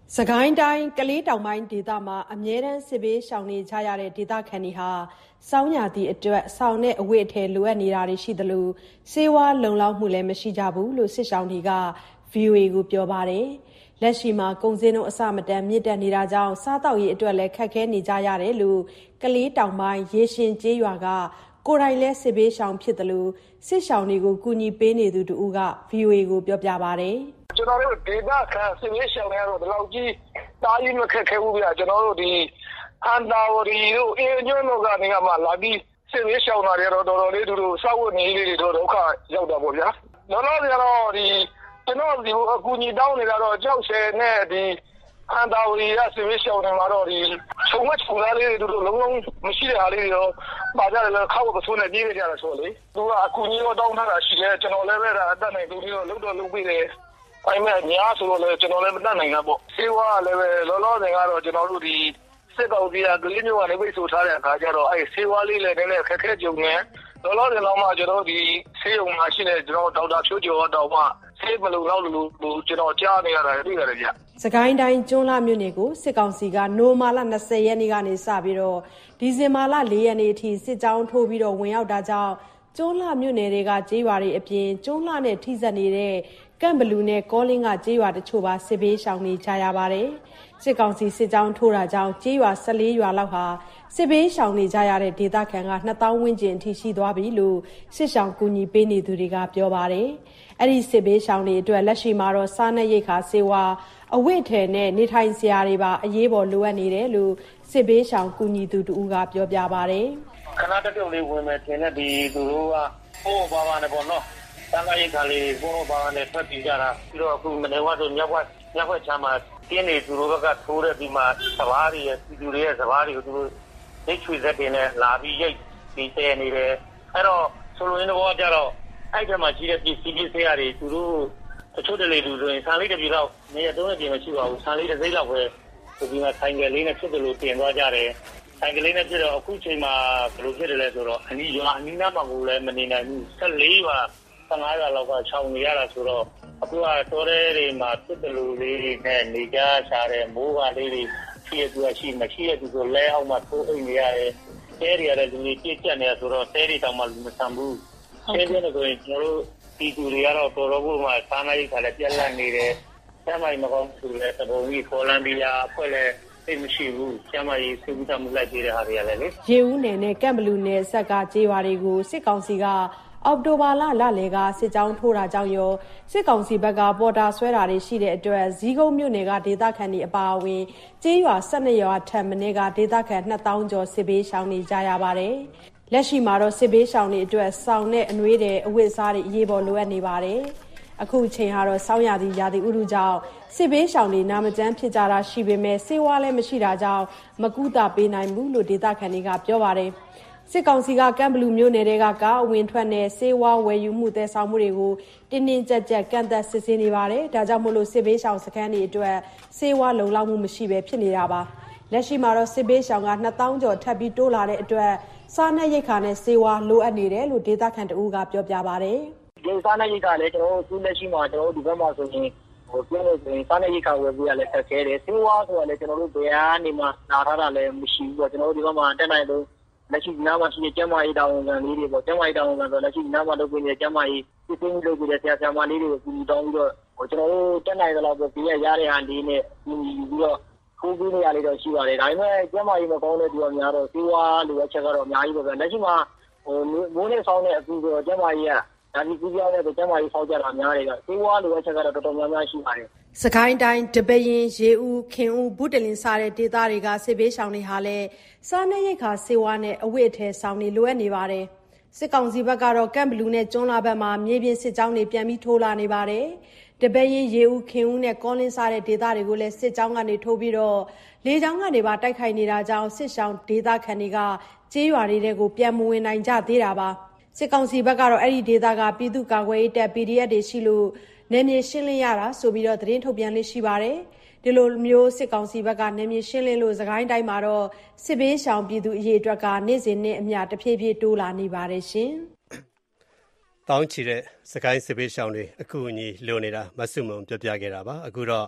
စကိုင်းတိုင်းကလေးတောင်ပိုင်းဒေသမှာအမြဲတမ်းစစ်ဘေးရှောင်နေကြရတဲ့ဒေသခံတွေဟာစောင်းညာသည့်အတွက်ဆောင်တဲ့အဝတ်အထည်လိုအပ်နေတာတွေရှိသလိုစေဝါလုံလောက်မှုလည်းမရှိကြဘူးလို့စစ်ရှောင်တွေက VOA ကိုပြောပါတယ်။လက်ရှိမှာကုန်စည်နှုန်းအဆမတန်မြင့်တက်နေတာကြောင့်စားတောက်ရေးအတွက်လည်းခက်ခဲနေကြရတယ်လို့ကလေးတောင်ပိုင်းရေရှင်ကျေးရွာကကိုယ်တိုင်လဲစစ်ဘေးရှောင်ဖြစ်တယ်လို့စစ်ရှောင်တွေကိုကူညီပေးနေသူတူက VOA ကိုပြောပြပါတယ်။ကျွန်တော်တို့ဒေသခံစစ်ဘေးရှောင်တွေကတော့ဒီလောက်ကြီးတားကြီးမခက်ခဲဘူးဗျာကျွန်တော်တို့ဒီအန်တာဝရီတို့အင်းညွန့်တို့ကနေမှလာပြီးစစ်ဘေးရှောင်တာတွေတော့တော်တော်လေးသူတို့စောက်ဝတ်နေလေးတွေတော့ဒုက္ခရောက်တာပေါ့ဗျာလောလောဆယ်တော့ဒီကျွန်တော်ဒီအကူညီတောင်းနေတာတော့ကြောက်ဆယ်နဲ့ဒီအန်တာဝရီရစစ်ဘေးရှောင်တွေမှာတော့ဒီချုံဝက်ချုံသားလေးတွေသူတို့လုံးလုံးမရှိတဲ့ဟာလေးတွေတော့ပါကြတယ်လို့ခောက်ပစိုးနဲ့ပြေးကြတယ်ဆိုလေသူကအကူညီတော့တောင်းထားတာရှိတယ်ကျွန်တော်လည်းပဲဒါအတက်နိုင်သူတို့လုံးတော့လုံးပေးတယ်အဲ့မဲ့ညာဆိုတော့လည်းကျွန်တော်လည်းမတတ်နိုင်တာပေါ့စေဝါလည်းပဲလောလောဆယ်ကတော့ကျွန်တော်တို့ဒီစစ်ကောင်စီကကလေးမျိုးကနေပိတ်ဆို့ထားတဲ့အခါကျတော့အဲ့စေဝါလေးလည်းနည်းနည်းခက်ခဲကြုံနေလောလောဆယ်တော့မှကျွန်တော်ဒီဆေးရုံမှာရှိတဲ့ကျွန်တော်ဒေါက်တာဖြိုးကျော်တော့မှဆေးမလုံလောက်လို့ကျွန်တော်ကြားနေရတာတွေ့ရတယ်ဗျစကိုင်းတိုင်းကျွန်းလှမြို့နယ်ကိုစစ်ကောင်စီကနိုမာလာ20ရက်နေ့ကနေစပြီးတော့ဒီဇင်ဘာလ4ရက်နေ့အထိစစ်ကြောင်းထိုးပြီးတော့ဝင်ရောက်တာကြောင့်ကျွန်းလှမြို့နယ်တွေကကျေးရွာတွေအပြင်ကျွန်းလှနဲ့ထိစပ်နေတဲ့ကန့်ဘလူနဲ့ကောလင်းကကျေးရွာတချို့ပါစစ်ဘေးရှောင်နေကြရပါတယ်စစ်ကောင်စီစစ်ကြောင်းထိုးတာကြောင့်ကျေးရွာ14ရွာလောက်ဟာစစ်ဘေးရှောင်နေကြရတဲ့ဒေသခံက2000ဝန်းကျင်အထိရှိသွားပြီလို့စစ်ရှောင်ကူညီပေးနေသူတွေကပြောပါတယ်အဲ့ဒီစစ်ဘေးရှောင်တွေအတွက်လက်ရှိမှာတော့စားနပ်ရိက္ခာစေဝါအဝတ်ထည်နဲ့နေထိုင်စရာတွေပါအရေးပေါ်လိုအပ်နေတယ်လို့စစ်ဘေးရှောင်ကူညီသူတူကပြောပြပါတယ်ခဏတပြုတ်လေးဝင်မယ်ထင်တဲ့ဒီသူတို့ကဟိုဘာဘာနဲ့ပေါ့နော်စားနပ်ရိက္ခာလေးဟိုဘာဘာနဲ့ထွက်ပြီးကြတာပြီးတော့အခုမနေဝတ်ဆိုမြောက်ဘက်ချမ်းမှာတင်းနေသူတို့ကထိုးတဲ့ဒီမှာစဘာတွေရဲ့သူတွေရဲ့စဘာတွေကိုသူတို့ဒိတ်ချွေဆက်တင်နဲ့လာပြီးရိတ်ပြီးတဲနေတယ်အဲ့တော့ဆိုလိုရင်းတော့ကြတော့အဲ့ဒီမှာကြီးတဲ့ပြည်စည်းစရာတွေသူတို့တချို့တလေလူဆိုရင်ဆန်လေးတစ်ပြေတော့နေရတော့ပြင်မရှိပါဘူးဆန်လေးတစ်စိမ့်လောက်ပဲဒီမှာဆိုင်ကလေးနဲ့ဖြစ်တယ်လို့တင်သွားကြတယ်ဆိုင်ကလေးနဲ့ဖြစ်တော့အခုချိန်မှာဘယ်လိုဖြစ်တယ်လဲဆိုတော့အနီးရွာအနီးနားမှာကိုလည်းမနေနိုင်ဘူး14ရွာ15ရွာလောက်ကချောင်းနေရတာဆိုတော့အခုကတော်ရဲတွေမှာဖြစ်တယ်လို့လေးနဲ့နေကြရှာတယ်မိုးကလေးတွေဖြစ်ရသူရှိမရှိရသူဆိုလဲအောင်မှထိုးအိမ်နေရတယ်တဲတွေရတယ်လူတွေပြည့်ကျက်နေရဆိုတော့တဲတွေတောင်မှလူမဆန်ဘူးဆင်းရဲဆိုရင်ကျွန်တော်တို့ဒီသူတွေကတော့တော်တော်ကိုမှစားနပ်ရိက္ခာလည်းပြက်လက်နေတယ်ကျမကြီးမကောင်းသူလည်းတပုံကြီးခေါ်လန်ပြီးလားအဖွဲ့လည်းသိမရှိဘူးကျမကြီးစိတ်ကူးမှုလိုက်ပေးတဲ့ဟာတွေကလည်းလေရေဦးနယ်နဲ့ကန့်ဘလူနယ်ဆက်ကကျေးရွာတွေကိုစစ်ကောင်စီကအောက်တိုဘာလလယ်ကစစ်ကြောင်းထိုးတာကြောင့်ရောစစ်ကောင်စီဘက်ကပေါ်တာဆွဲတာတွေရှိတဲ့အတွက်ဇီးကုန်းမြို့နယ်ကဒေသခံတွေအပါအဝင်ကျေးရွာ12ရွာထပ်မင်းကဒေသခံ2000ကျော်စစ်ဘေးရှောင်နေကြရပါတယ်လက်ရှိမှာတော့စစ်ဘေးရှောင်တွေအတွက်စောင်းနဲ့အနွေးတဲ့အဝတ်အစားတွေအရေးပေါ်လိုအပ်နေပါတယ်အခုချိန်ကတော့စောင်းရသည့်ရာသီဥတုကြောင့်စစ်ဘေးရှောင်တွေနာမကျန်းဖြစ်ကြတာရှိပေမဲ့စေဝါလည်းမရှိတာကြောင့်မကူတာပေးနိုင်ဘူးလို့ဒေသခံတွေကပြောပါတယ်စစ်ကောင်စီကကမ်ဘလူမျိုးနယ်တွေကကားအဝင်ထွက်နဲ့စေဝါဝယ်ယူမှုတဲဆောင်မှုတွေကိုတင်းတင်းကြပ်ကြပ်ကန့်သက်စစ်ဆေးနေပါတယ်ဒါကြောင့်မို့လို့စစ်ဘေးရှောင်စခန်းတွေအတွက်စေဝါလုံလောက်မှုမရှိပဲဖြစ်နေတာပါလက်ရှိမှာတော့စစ်ဘေးရှောင်က2000ကျော်ထပ်ပြီးတိုးလာတဲ့အတွက်စားနပ်ရိက္ခာနဲ့စေဝါလိုအပ်နေတယ်လို့ဒေသခံတဦးကပြောပြပါတယ်ဒီစားနပ်ရိက္ခာလည်းကျွန်တော်တို့သူလက်ရှိမှာကျွန်တော်တို့ဒီဘက်မှာဆိုရင်ပြောလို့ဆိုရင်စားနပ်ရိက္ခာဝယ်ပြီးရလဲဆက်ခဲတယ်စေဝါဆိုတာလည်းကျွန်တော်တို့ဘယ်ကနေမှနာထားတာလည်းမရှိဘူးပေါ့ကျွန်တော်တို့ဒီဘက်မှာတက်နိုင်လို့လက်ရှိနားမှာရှိတဲ့ကျမကြီးတောင်ဝန်ခံလေးတွေပေါ့ကျမကြီးတောင်ဝန်ခံဆိုလက်ရှိနားမှာလုပ်ပြီးတဲ့ကျမကြီးစစ်စစ်လုပ်ပြီးတဲ့ဆရာမလေးတွေကိုကူညီတောင်းပြီးတော့ကျွန်တော်တို့တက်နိုင်သလောက်ပဲပြရရတဲ့ဟာလေးနဲ့ပြီးတော့ခိုးပြီးနေရလေးတော့ရှိပါတယ်ဒါပေမဲ့ကျမကြီးမကောင်းတဲ့သူကများတော့စေဝါလိုအပ်ချက်ကတော့အများကြီးပဲလက်ရှိမှာမိုးနဲ့ဆောင်းတဲ့အကူဆိုကျမကြီးကဒါဒီကူပြောင်းတဲ့ကျမကြီးဖောက်ကြတာများတယ်ကစေဝါလိုအပ်ချက်ကတော့တော်တော်များများရှိပါတယ်စကိုင်းတိုင်းတပရင်ရေဦးခင်ဦးဘုတလင်စားတဲ့ဒေသတွေကစစ်ဘေးရှောင်တွေဟာလည်းစားနပ်ရိက္ခာစေဝါနဲ့အဝတ်အထည်ဆောင်တွေလိုအပ်နေပါတယ်စစ်ကောင်စီဘက်ကတော့ကန့်ဘလူနဲ့ကျွန်းလာဘက်မှာမြေပြင်စစ်ကြောင်းတွေပြန်ပြီးထိုးလာနေပါတယ်တပရင်ရေဦးခင်ဦးနဲ့ကောလင်းစားတဲ့ဒေသတွေကိုလည်းစစ်ကြောင်းကနေထိုးပြီးတော့လေကြောင်းကနေပါတိုက်ခိုက်နေတာကြောင့်စစ်ရှောင်ဒေသခံတွေကကျေးရွာတွေကိုပြန်မဝင်နိုင်ကြသေးတာပါစစ်ကောင်စီဘက်ကတော့အဲ့ဒီဒေသကပြည်သူ့ကာကွယ်ရေးတပ် PDF တွေရှိလို့နယ်မြေရှင်းလင်းရတာဆိုပြီးတော့သတင်းထုတ်ပြန်လေးရှိပါတယ်ဒီလိုမျိုးစစ်ကောင်စီဘက်ကနယ်မြေရှင်းလင်းလို့စကိုင်းတိုင်းမှာတော့စစ်ဘေးရှောင်ပြည်သူအရေးအတွက်ကနေ့စဉ်နဲ့အမျှတဖြည်းဖြည်းတိုးလာနေပါတယ်ရှင်တောင်းချီတဲ့စကိုင်းစစ်ဘေးရှောင်တွေအခုအညီလိုနေတာမဆုမုံပြောပြခဲ့တာပါအခုတော့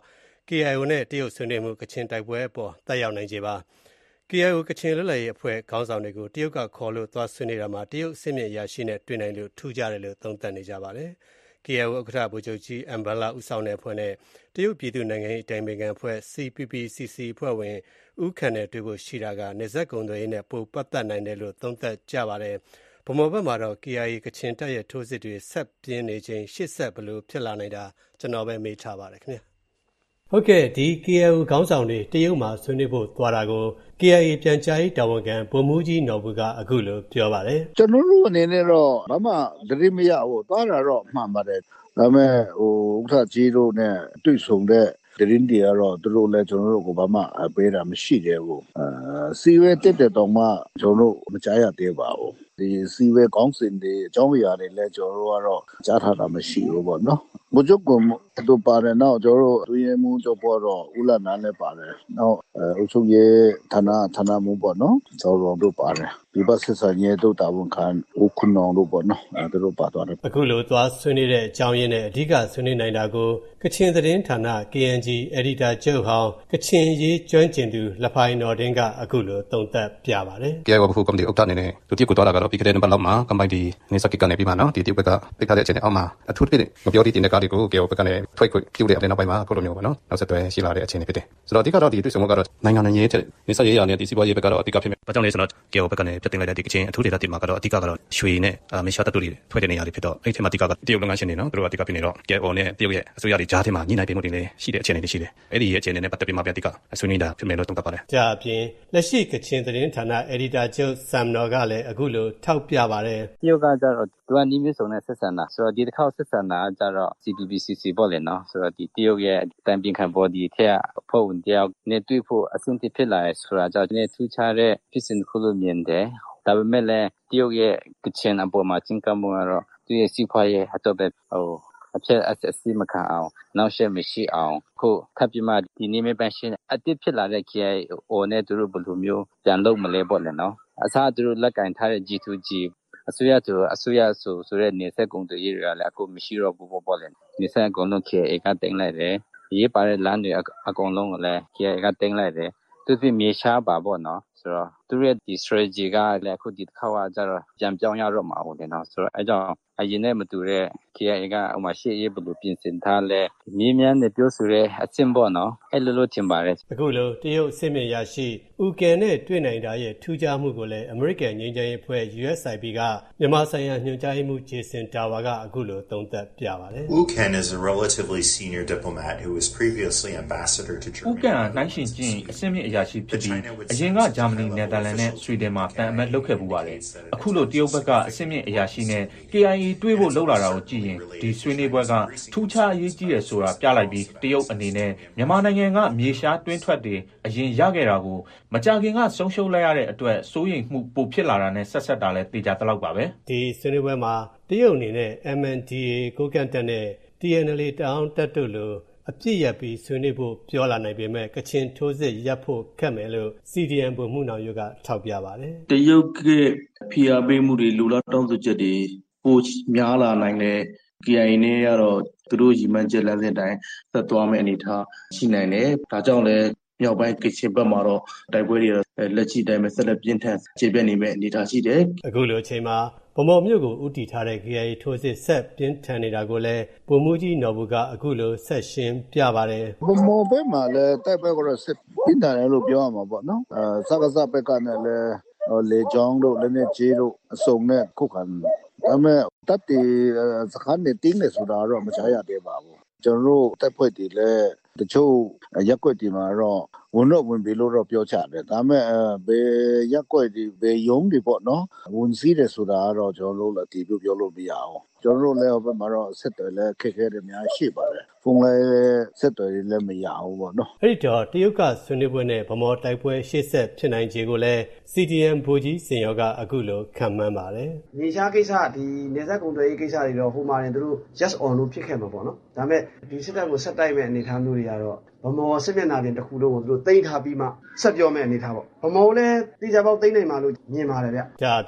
KIO နဲ့တရုတ်ဆွေးနွေးမှုကချင်တိုက်ပွဲအပေါ်သက်ရောက်နိုင်ခြေပါ။ KIO ကချင်လွတ်လပ်ရေးအဖွဲ့ခေါင်းဆောင်တွေကိုတရုတ်ကခေါ်လို့သွားဆွေးနွေးတာမှာတရုတ်အဆင့်မြင့်အရာရှိနဲ့တွေ့နိုင်လို့ထူးခြားတယ်လို့သုံးသပ်နေကြပါတယ်။ KIO ဥက္ကဋ္ဌဗိုလ်ချုပ်ကြီးအမ်ဘလာဦးဆောင်တဲ့အဖွဲ့နဲ့တရုတ်ပြည်သူ့နိုင်ငံရေးအတိုင်ပင်ခံအဖွဲ့ CPPCC အဖွဲ့ဝင်ဦးခန်နဲ့တွေ့ဖို့ရှိတာကနယ်စပ်ကုန်သွယ်ရေးနဲ့ပိုပတ်သက်နိုင်တယ်လို့သုံးသပ်ကြပါတယ်။ ဗမာဘက်မှာတော့ KIA ကချင်တပ်ရဲ့ထိုးစစ်တွေဆက်ပြင်းနေချိန်ရှေ့ဆက်ဘယ်လိုဖြစ်လာနိုင်တာကျွန်တော်ပဲမေးထားပါတယ်ခင်ဗျာ။ ဒီ KIO ခေါင်းဆောင်တွေတရုတ်မှာဆွေးနွေးဖို့သွားတာကို KIA ပြန်ကြားရေးတာဝန်ခံဗိုလ်မှူးကြီးနော်ဘူကအခုလိုပြောပါတယ်။ကျွန်တော်တို့အနေနဲ့တော့ဘာမှသတင်းမရဘူးသွားတာတော့မှန်ပါတယ်ဒါပေမဲ့ဥက္ကဋ္ဌကြီးတို့နဲ့တွေ့ဆုံတဲ့သတင်းတွေကတော့သူတို့လည်းကျွန်တော်တို့ကိုဘာမှပေးတာမရှိသေးဘူးစီဝဲတက်တဲ့တောင်မှကျွန်တော်တို့မကြားရသေးပါဘူးဒီစီဝဲကောင်းစင်တွေအကြောင်းအရာတွေလည်းကျွန်တော်တို့ကတော့ကြားထားတာမရှိဘူးပေါ့နော်ဗိုလ်ချုပ်ကတို့ပါတယ်နောက်ကျွန်တော်တို့တွင်းမှုချုပ်ပေါ်တော့ဦးလာနာလည်းပါတယ်နောက်အုပ်ချုပ်ရေးဌာနမှုပေါ့နော်ကျွန်တော်တို့ပါတယ်ဒီဘက်ဆက်ဆံရေးတို့တာဝန်ခံဦးခွန်းအောင်တို့ပေါ့နော်သူတို့ပါသွားတယ်အခုလိုသွားဆွေးနွေးတဲ့အကြောင်းရင်းနဲ့အဓိကဆွေးနွေးနိုင်တာကိုကချင်သတင်းဌာန KNG အယ်ဒီတာချုပ်ဟောင်းကချင်ရေးကျွမ်းကျင်သူလက်ဖိုင်နော်ဒင်းကအခုလိုသုံးသပ်ပြပါတယ် KIO ဘုကော်မတီဥက္ကဋ္ဌအနေနဲ့သူတရုတ်ကိုသွားတာကတော့ပြီးခဲ့တဲ့နှစ်ပတ်လောက်မှာကမ်ပိုင်ဒီနေစကိကနေပြီးမှနော်ဒီတရုတ်ဘက်ကပိတ်ထားတဲ့အချိန်နဲ့အောက်မှာအထူးဖြစ်မပြောသေးတဲ့ကားတွေကို KIO ဘက်ကနေထွက်ခွင့်ပြုတဲ့အတဲ့နောက်ပိုင်းမှာအခုလိုမျိုးပေါ့နော်နောက်ဆက်တွဲရှိလာတဲ့အချိန်တွေဖြစ်တယ်ဆိုတော့အဓိကတော့ဒီတွေ့ဆုံမှုကတော့နိုင်ငံရေးတဲ့နေစရေးရနဲ့ဒီစီးပွားရေးဘက်ကတော့အဓိကဖြစ်မယ်ဘာကြောင့်လဲဆိုတော့ KIO ဘက်ကနေပြတ်တင်လိုက်တဲ့ဒီကချင်အထူးဒေသတင်မှာကတော့အဓိကကတော့ရွှေနဲ့မေရှားတပ်တို့တွေထွက်တဲ့နေရာတွေဖြစ်တော့အဲ့ဒီမှာအဓိကကတရုတ်လုပ်ငန်းရှင်တွေနော်သူတို့အဓိကဖြစ်နေတော့ KIO နဲ့တရုတ်ရဲ့အစိုးရတွေကြားထဲမှာညှိနှိုင်းပေးမှုတွေလည်းရှိတဲ့အခြေအနေတွေရှိတယ်အဲ့ဒီအခြေအနေနဲ့ပတ်သက်ပြီးမှပြန်အဓိကဆွေးနွေးတာဖြစ်မယ်လို့သုံးသပ်ပါတယ်။ဒါအပြင်လက်ရှိကချင်သတင်းဌာနအယ်ဒီတာချုပ်ဆမ်နော်ကလည်းအခုလိုထောက်ပြပါတယ်တရုတ်ကကြတော့သူကနီးမျိုးစုံနဲ့ဆက်ဆံတာဆိုတော့ဒီတစ်ခေါက်ဆက်ဆံတာကြတော့ CPPCC ပေါ့လေနော်ဆိုတော့ဒီတရုတ်ရဲ့တန်ပြင်ခံဘော်ဒီထက်အဖွဲ့ဝင်တယောက်နဲ့တွေ့ဖို့အဆင့်တစ်ဖြစ်လာရဆိုတာကြောင့်ဒီထူးခြားတဲ့ဖြစ်စဉ်တစ်ခုလို့မြင်တယ်ဒါပေမဲ့လည်းတရုတ်ရဲ့ကချင်အပေါ်မှာချင်းကပ်မှုကတော့သူရဲ့စီးပွားရေးအတော့ပဲအဖြစ်အစီမခံအောင်နောက်ရှက်မရှိအောင်ခုထပ်ပြီးမှဒီနေ့မပန်းရှင်းအတစ်ဖြစ်လာတဲ့ KIO နဲ့သူတို့ဘယ်လိုမျိုးပြန်လုပ်မလဲပေါ့လေနော်အစားသူတို့လက်ကင်ထားတဲ့ G2G အစိုးရဆိုတဲ့နေဆက်ကုန်တွေရေးတွေကလည်းအခုမရှိတော့ဘူးပေါ့လေနေဆက်အကုန်လုံး KIA ကတင်လိုက်တယ်ရေးပါတဲ့လမ်းတွေအကုန်လုံးကိုလည်း KIA ကတင်လိုက်တယ်သူပြမြေရှားပါပေါ့နော်ဆိုတော့သူရဲ့ဒီ strategy ကလည်းအခုဒီတစ်ခါကကြတော့ပြန်ပြောင်းရတော့မှာဟုတ်တယ်နော်ဆိုတော့အဲကြောင့်အရင်နဲ့မတူတဲ့ KIA ကဥမာရှေ့ရေးဘယ်လိုပြင်ဆင်ထားလဲမြင်းမြန်းနဲ့ပြောဆိုတဲ့အဆင့်ပေါ့နော်အဲလိုထင်ပါတယ်အခုလိုတရုတ်စစ်မြင့်ရရှိဦးကယ်နဲ့တွေ့နိုင်တာရဲ့ထူးခြားမှုကိုလည်းအမေရိကန်ငြိမ်းချမ်းရေးအဖွဲ့ USIP ကမြန်မာဆိုင်ရာညွှန်ကြားရေးမှူးဂျေဆင်တာဝါကအခုလိုသုံးသပ်ပြပါတယ် Uken is a relatively senior diplomat who was previously ambassador to Germany. Uken ကနိုင်ရှင်ကျင်းအဆင့်မြင့်အရာရှိဖြစ်ပြီးအရင်ကဂျာမနီနယ်သာလန်နဲ့ဆွီဒင်မှာတန်အမတ်လုပ်ခဲ့ပူပါတယ်အခုလိုတရုတ်ဘက်ကအဆင့်မြင့်အရာရှိနဲ့ KIA တွေ့ဖို့လှုပ်လာတာကိုကြည့်ရင်ဒီဆွေးနွေးပွဲကထူးခြားအရေးကြီးတယ်ဆိုတာပြလိုက်ပြီးတရုတ်အနေနဲ့မြန်မာနိုင်ငံကမြေရှားတွင်းထွက်တွေအရင်ရခဲ့တာကိုမကြခင်ကဆုံးရှုံးလိုက်ရတဲ့အတွက်စိုးရိမ်မှုပိုဖြစ်လာတာနဲ့ဆက်ဆက်တာလဲသိကြသလောက်ပါပဲဒီဆွေးနွေးပွဲမှာတရုတ်အနေနဲ့ MNDAA ကိုကန့်တက်နဲ့ TNLA တအောင်းတက်တို့လိုအပြစ်ရပြီးဆွေးနွေးဖို့ပြောလာနိုင်ပေမဲ့ကချင်ထိုးစစ်ရပ်ဖို့ခက်မယ်လို့ CDM ဗိုလ်မှူးနောင်ရိုးကထောက်ပြပါတယ်တရုတ်ကဖိအားပေးမှုတွေလူလာတောင်းဆိုချက်တွေပိုများလာနိုင်တယ် KIA နဲ့ကတော့သူတို့ရည်မှန်းချက်လမ်းစဉ်တိုင်းသက်သွားမယ့်အနေအထားရှိနိုင်တယ်ဒါကြောင့်လည်းမြောက်ပိုင်းကချင်ဘက်မှာတော့တိုက်ပွဲတွေလက်ရှိတိုင်းပဲဆက်လက်ပြင်းထန်ခြေပြတ်နေမယ့်အနေအထားရှိတယ်အခုလိုအချိန်မှာဗမော်မြို့ကိုဥတီထားတဲ့ KIA ထိုးစစ်ဆက်ပြင်းထန်နေတာကိုလည်းဗိုလ်မှူးကြီးနော်ဘူကအခုလိုဆက်ရှင်းပြပါတယ်ဗမော်ဘက်မှာလည်းတိုက်ပွဲကတော့ဆက်ပြင်းထန်တယ်လို့ပြောရမှာပေါ့နော်စကားစဘက်ကနဲ့လည်းလေကြောင်းတို့လည်းနဲ့ကြီးတို့အစုံနဲ့ခုခံဒါပေမဲ့တပ်တွေစခန်းတွေတင်းနေဆိုတာတော့မကြားရသေးပါဘူးကျွန်တော်တို့တပ်ဖွဲ့တွေလည်းတချို့ရက်ွက်တွေမှာတော့ဝင်ပြီးလို့တော့ပြောချတယ်ဒါပေမဲ့ဘယ်ရက်ွက်တွေဘယ်ယုံတွေပေါ့နော်ဝင်စည်းတယ်ဆိုတာတော့ကျွန်တော်တို့လည်းဒီလိုပြောလို့မရအောင်ကျွန်တော်တို့လည်းဘက်မှာတော့ဆက်တယ်လည်းခက်ခဲတယ်များရှိပါတယ်ဖုန်းလည်းဆက်တယ်လည်းမရဘူးပေါ့နော်အဲ့ဒီတော့တရုတ်ကဆွေးနွေးပွဲနဲ့ဗမော်တိုက်ပွဲရှေ့ဆက်ဖြစ်နိုင်ခြေကိုလည်း CDM ဗိုလ်ကြီးစင်ရောကအခုလိုခံမှန်းပါတယ်မြေရှားကိစ္စဒီနေဆက်ကုန်သွယ်ရေးကိစ္စတွေတော့ဟိုမှာနေသူတို့ yes on လို့ဖြစ်ခဲ့မှာပေါ့နော်ဒါပေမဲ့ဒီစစ်တပ်ကိုဆက်တိုက်မဲ့အနေအထားမျိုးတွေကတော့ဗမော်စစ်မျက်နှာပြင်တစ်ခုလုံးကိုသူတို့သိမ်းထားပြီးမှဆက်ပြောမဲ့အနေအထားပေါ့ဗမော်လည်းတိကျပေါက်သိမ်းနိုင်မှာလို့မြင်ပါတယ်ဗျဒါအပြင်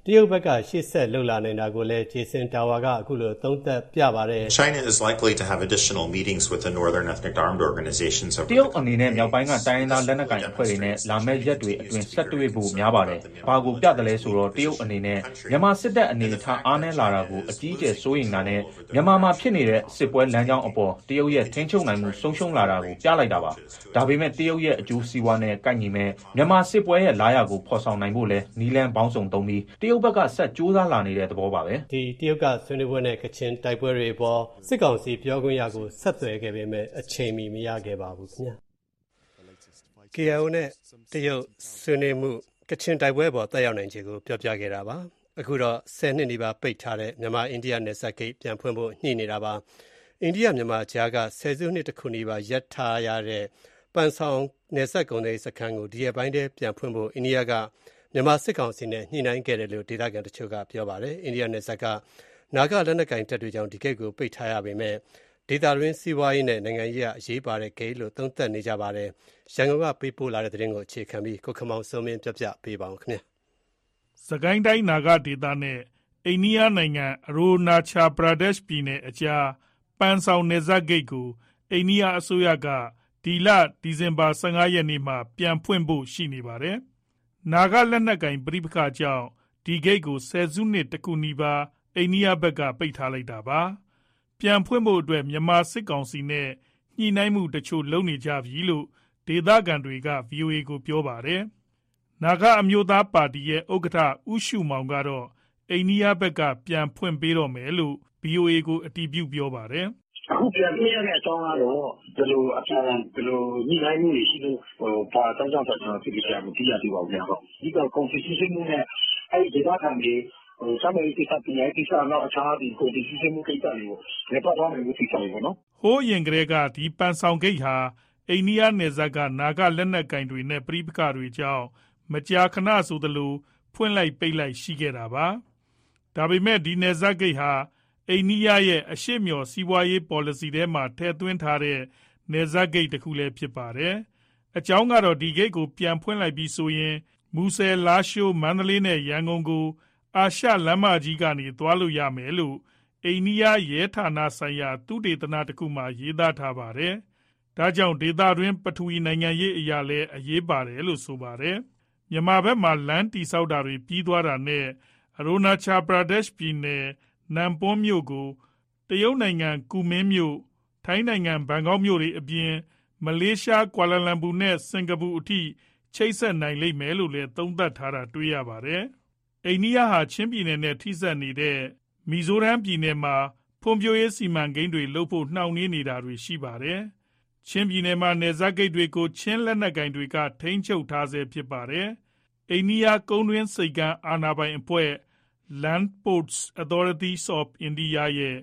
တရုတ်ဘက်ကရှေ့ဆက်လှုပ်လာနိုင်တာကိုလည်း Jason Tower ကအခုလိုသုံးသပ်ပြပါတယ်။ China is likely to have additional meetings with the northern ethnic armed organizations over တရုတ်အနေနဲ့မြောက်ပိုင်းကတိုင်းရင်းသားလက်နက်ကိုင်အဖွဲ့တွေနဲ့လာမယ့်ရက်တွေအတွင်းဆက်တွေ့ဖို့များပါတယ်။ဘာကိုပြတယ်လဲဆိုတော့တရုတ်အနေနဲ့မြန်မာစစ်တပ်အနေအထားအားနည်းလာတာကိုအကြီးအကျယ်စိုးရိမ်တာနဲ့မြန်မာမှာဖြစ်နေတဲ့စစ်ပွဲလမ်းကြောင်းအပေါ်တရုတ်ရဲ့ထိန်းချုပ်နိုင်မှုဆုံးရှုံးလာတာကိုပြလိုက်တာပါ။ဒါပေမဲ့တရုတ်ရဲ့အကျိုးစီးပွားနဲ့ကိုက်ညီမဲ့မြန်မာစစ်ပွဲရဲ့လာရကိုဖော်ဆောင်နိုင်ဖို့လဲနီလန်ပေါင်းစုံသုံးပြီးတရုတ်ဘက်ကဆက်ကြိုးစားလာနေတဲ့သဘောပါပဲ။ဒီတရုတ်ကဆွေးနွေးပွဲနဲ့ကချင်တိုက်ပွဲတွေပေါ်စစ်ကောင်စီပြောခွင့်ရကိုဆက်သွယ်ခဲ့ပေမဲ့အချိန်မီမရခဲ့ပါဘူးခင်ဗျာ။ KIO နဲ့တရုတ်ဆွေးနွေးမှုကချင်တိုက်ပွဲပေါ်တက်ရောက်နိုင်ခြေကိုပြောပြခဲ့တာပါ။အခုတော့10နှစ်နီးပါးပိတ်ထားတဲ့မြန်မာအိန္ဒိယနယ်စပ်ဂိတ်ပြန်ဖွင့်ဖို့ညှိနေတာပါ။အိန္ဒိယမြန်မာကြားက10စုနှစ်တခုနီးပါးရပ်ထားရတဲ့ပန်ဆောင်နယ်စပ်ကုန်သည်စခန်းကိုဒီရက်ပိုင်းတည်းပြန်ဖွင့်ဖို့အိန္ဒိယကမြန်မာစစ်ကောင်စီနဲ့ညှိနှိုင်းခဲ့တယ်လို့ဒေသခံတချို့ကပြောပါတယ်။အိန္ဒိယနယ်စပ်ကနာဂလက်နက်ကိုင်တပ်တွေကြောင့်ဒီဂိတ်ကိုပိတ်ထားရပေမဲ့ဒေသတွင်းစီးပွားရေးနဲ့နိုင်ငံရေးအရေးပါတဲ့ဂိတ်လို့သုံးသပ်နေကြပါတယ်။ရန်ကုန်ကပေးပို့လာတဲ့သတင်းကိုအခြေခံပြီးကိုခမောင်စိုးမင်းပြပြပေးပါဦးခင်ဗျာ။စကိုင်းတိုင်းနာဂဒေသနဲ့အိန္ဒိယနိုင်ငံအရိုနာချာပရာဒက်ရှ်ပြည်နယ်အကြားပန်ဆောင်နယ်စပ်ဂိတ်ကိုအိန္ဒိယအစိုးရကဒီဇင်ဘာ15ရက်နေ့မှာပြန်ဖွင့်ဖို့ရှိနေပါတယ်။နာဂလက်နက်ကိုင်ပဋိပက္ခကြောင့်ဒီဂိတ်ကို10စုနှစ်တခုနီးပါးအိန္ဒိယဘက်ကပိတ်ထားလိုက်တာပါ။ပြန်ဖွင့်ဖို့အတွက်မြန်မာစစ်ကောင်စီနဲ့ညှိနှိုင်းမှုတချို့လုပ်နေကြပြီလို့ဒေသခံတွေက VOA ကိုပြောပါတယ်။နာဂအမျိုးသားပါတီရဲ့ဥက္ကဋ္ဌဦးရှုမောင်ကတော့အိန္ဒိယဘက်ကပြန်ဖွင့်ပေးတော့မယ်လို့ VOA ကိုအတည်ပြုပြောပါတယ်။အခုပြန်ပြရတဲ့အကြောင်းကတော့ဒီလိုအပြန်ဒီလိုညှိနှိုင်းမှုတွေရှိလို့ဘာအကြောင်းကြောင့်ကျွန်တော်သိကြမသိရသေးပါဘူးခင်ဗျာ။ဒီက constitution နဲ့အဲ့ဒီဒေသခံတွေစမေးကိစ္စပြည်ရေးကိစ္စတော့အခြားဒီ constitution ကိစ္စတွေကိုလက်ပတ်သွားမယ်လို့သိကြတယ်ပေါ့နော်။ဟိုးရင်ကလေးကဒီပန်ဆောင်ဂိတ်ဟာအိန္ဒိယနယ်စပ်ကနာဂလက်နက်ကင်တွေနဲ့ပြိပခါတွေကြောင့်မကြာခဏဆိုသလိုဖွင့်လိုက်ပိတ်လိုက်ရှိခဲ့တာပါ။ဒါပေမဲ့ဒီနယ်စပ်ဂိတ်ဟာအိန္ဒိယရဲ့အရှိမျှော်စီးပွားရေး policy ထဲမှာထည့်သွင်းထားတဲ့နယ်စပ်ဂိတ်တစ်ခုလည်းဖြစ်ပါတယ်။အကြောင်းကတော့ဒီဂိတ်ကိုပြန်ဖွင့်လိုက်ပြီးဆိုရင်မူဆယ်လားရှိုးမန္တလေးနဲ့ရန်ကုန်ကိုအာရှလမ်းမကြီးကနေသွားလို့ရမယ်လို့အိန္ဒိယရဲဌာနဆိုင်ရာသုတေသနတစ်ခုမှာရေးသားထားပါတယ်။ဒါကြောင့်ဒေသတွင်းပထဝီနိုင်ငံရေးအရာလည်းအရေးပါတယ်လို့ဆိုပါတယ်။မြန်မာဘက်မှာလမ်းတိဆောက်တာတွေပြီးသွားတာနဲ့အရိုနာချာပရာဒက်ရှ်ပြည်နယ်နမ်ပွန်းမြို့ကိုတရုတ်နိုင်ငံကူမင်းမြို့ထိုင်းနိုင်ငံဘန်ကောက်မြို့တွေအပြင်မလေးရှားကွာလာလမ်ပူနဲ့စင်ကာပူအထိချိတ်ဆက်နိုင်လိမ့်မယ်လို့လည်းသုံးသပ်ထားတာတွေ့ရပါတယ်။အိန္ဒိယဟာချင်းပြည်နယ်နဲ့ထိစပ်နေတဲ့မီဇိုရမ်ပြည်နယ်မှာဖွံ့ဖြိုးရေးစီမံကိန်းတွေလုပ်ဖို့နှောင့်နှေးနေတာတွေရှိပါတယ်။ချင်းပြည်နယ်မှာနယ်စပ်ဂိတ်တွေကိုချင်းလက်နက်ကိုင်တွေကထိန်းချုပ်ထားဆဲဖြစ်ပါတယ်။အိန္ဒိယကုန်းတွင်းစိတ်ကမ်းအာဏာပိုင်အဖွဲ့ Land Ports Authority of India ရဲ့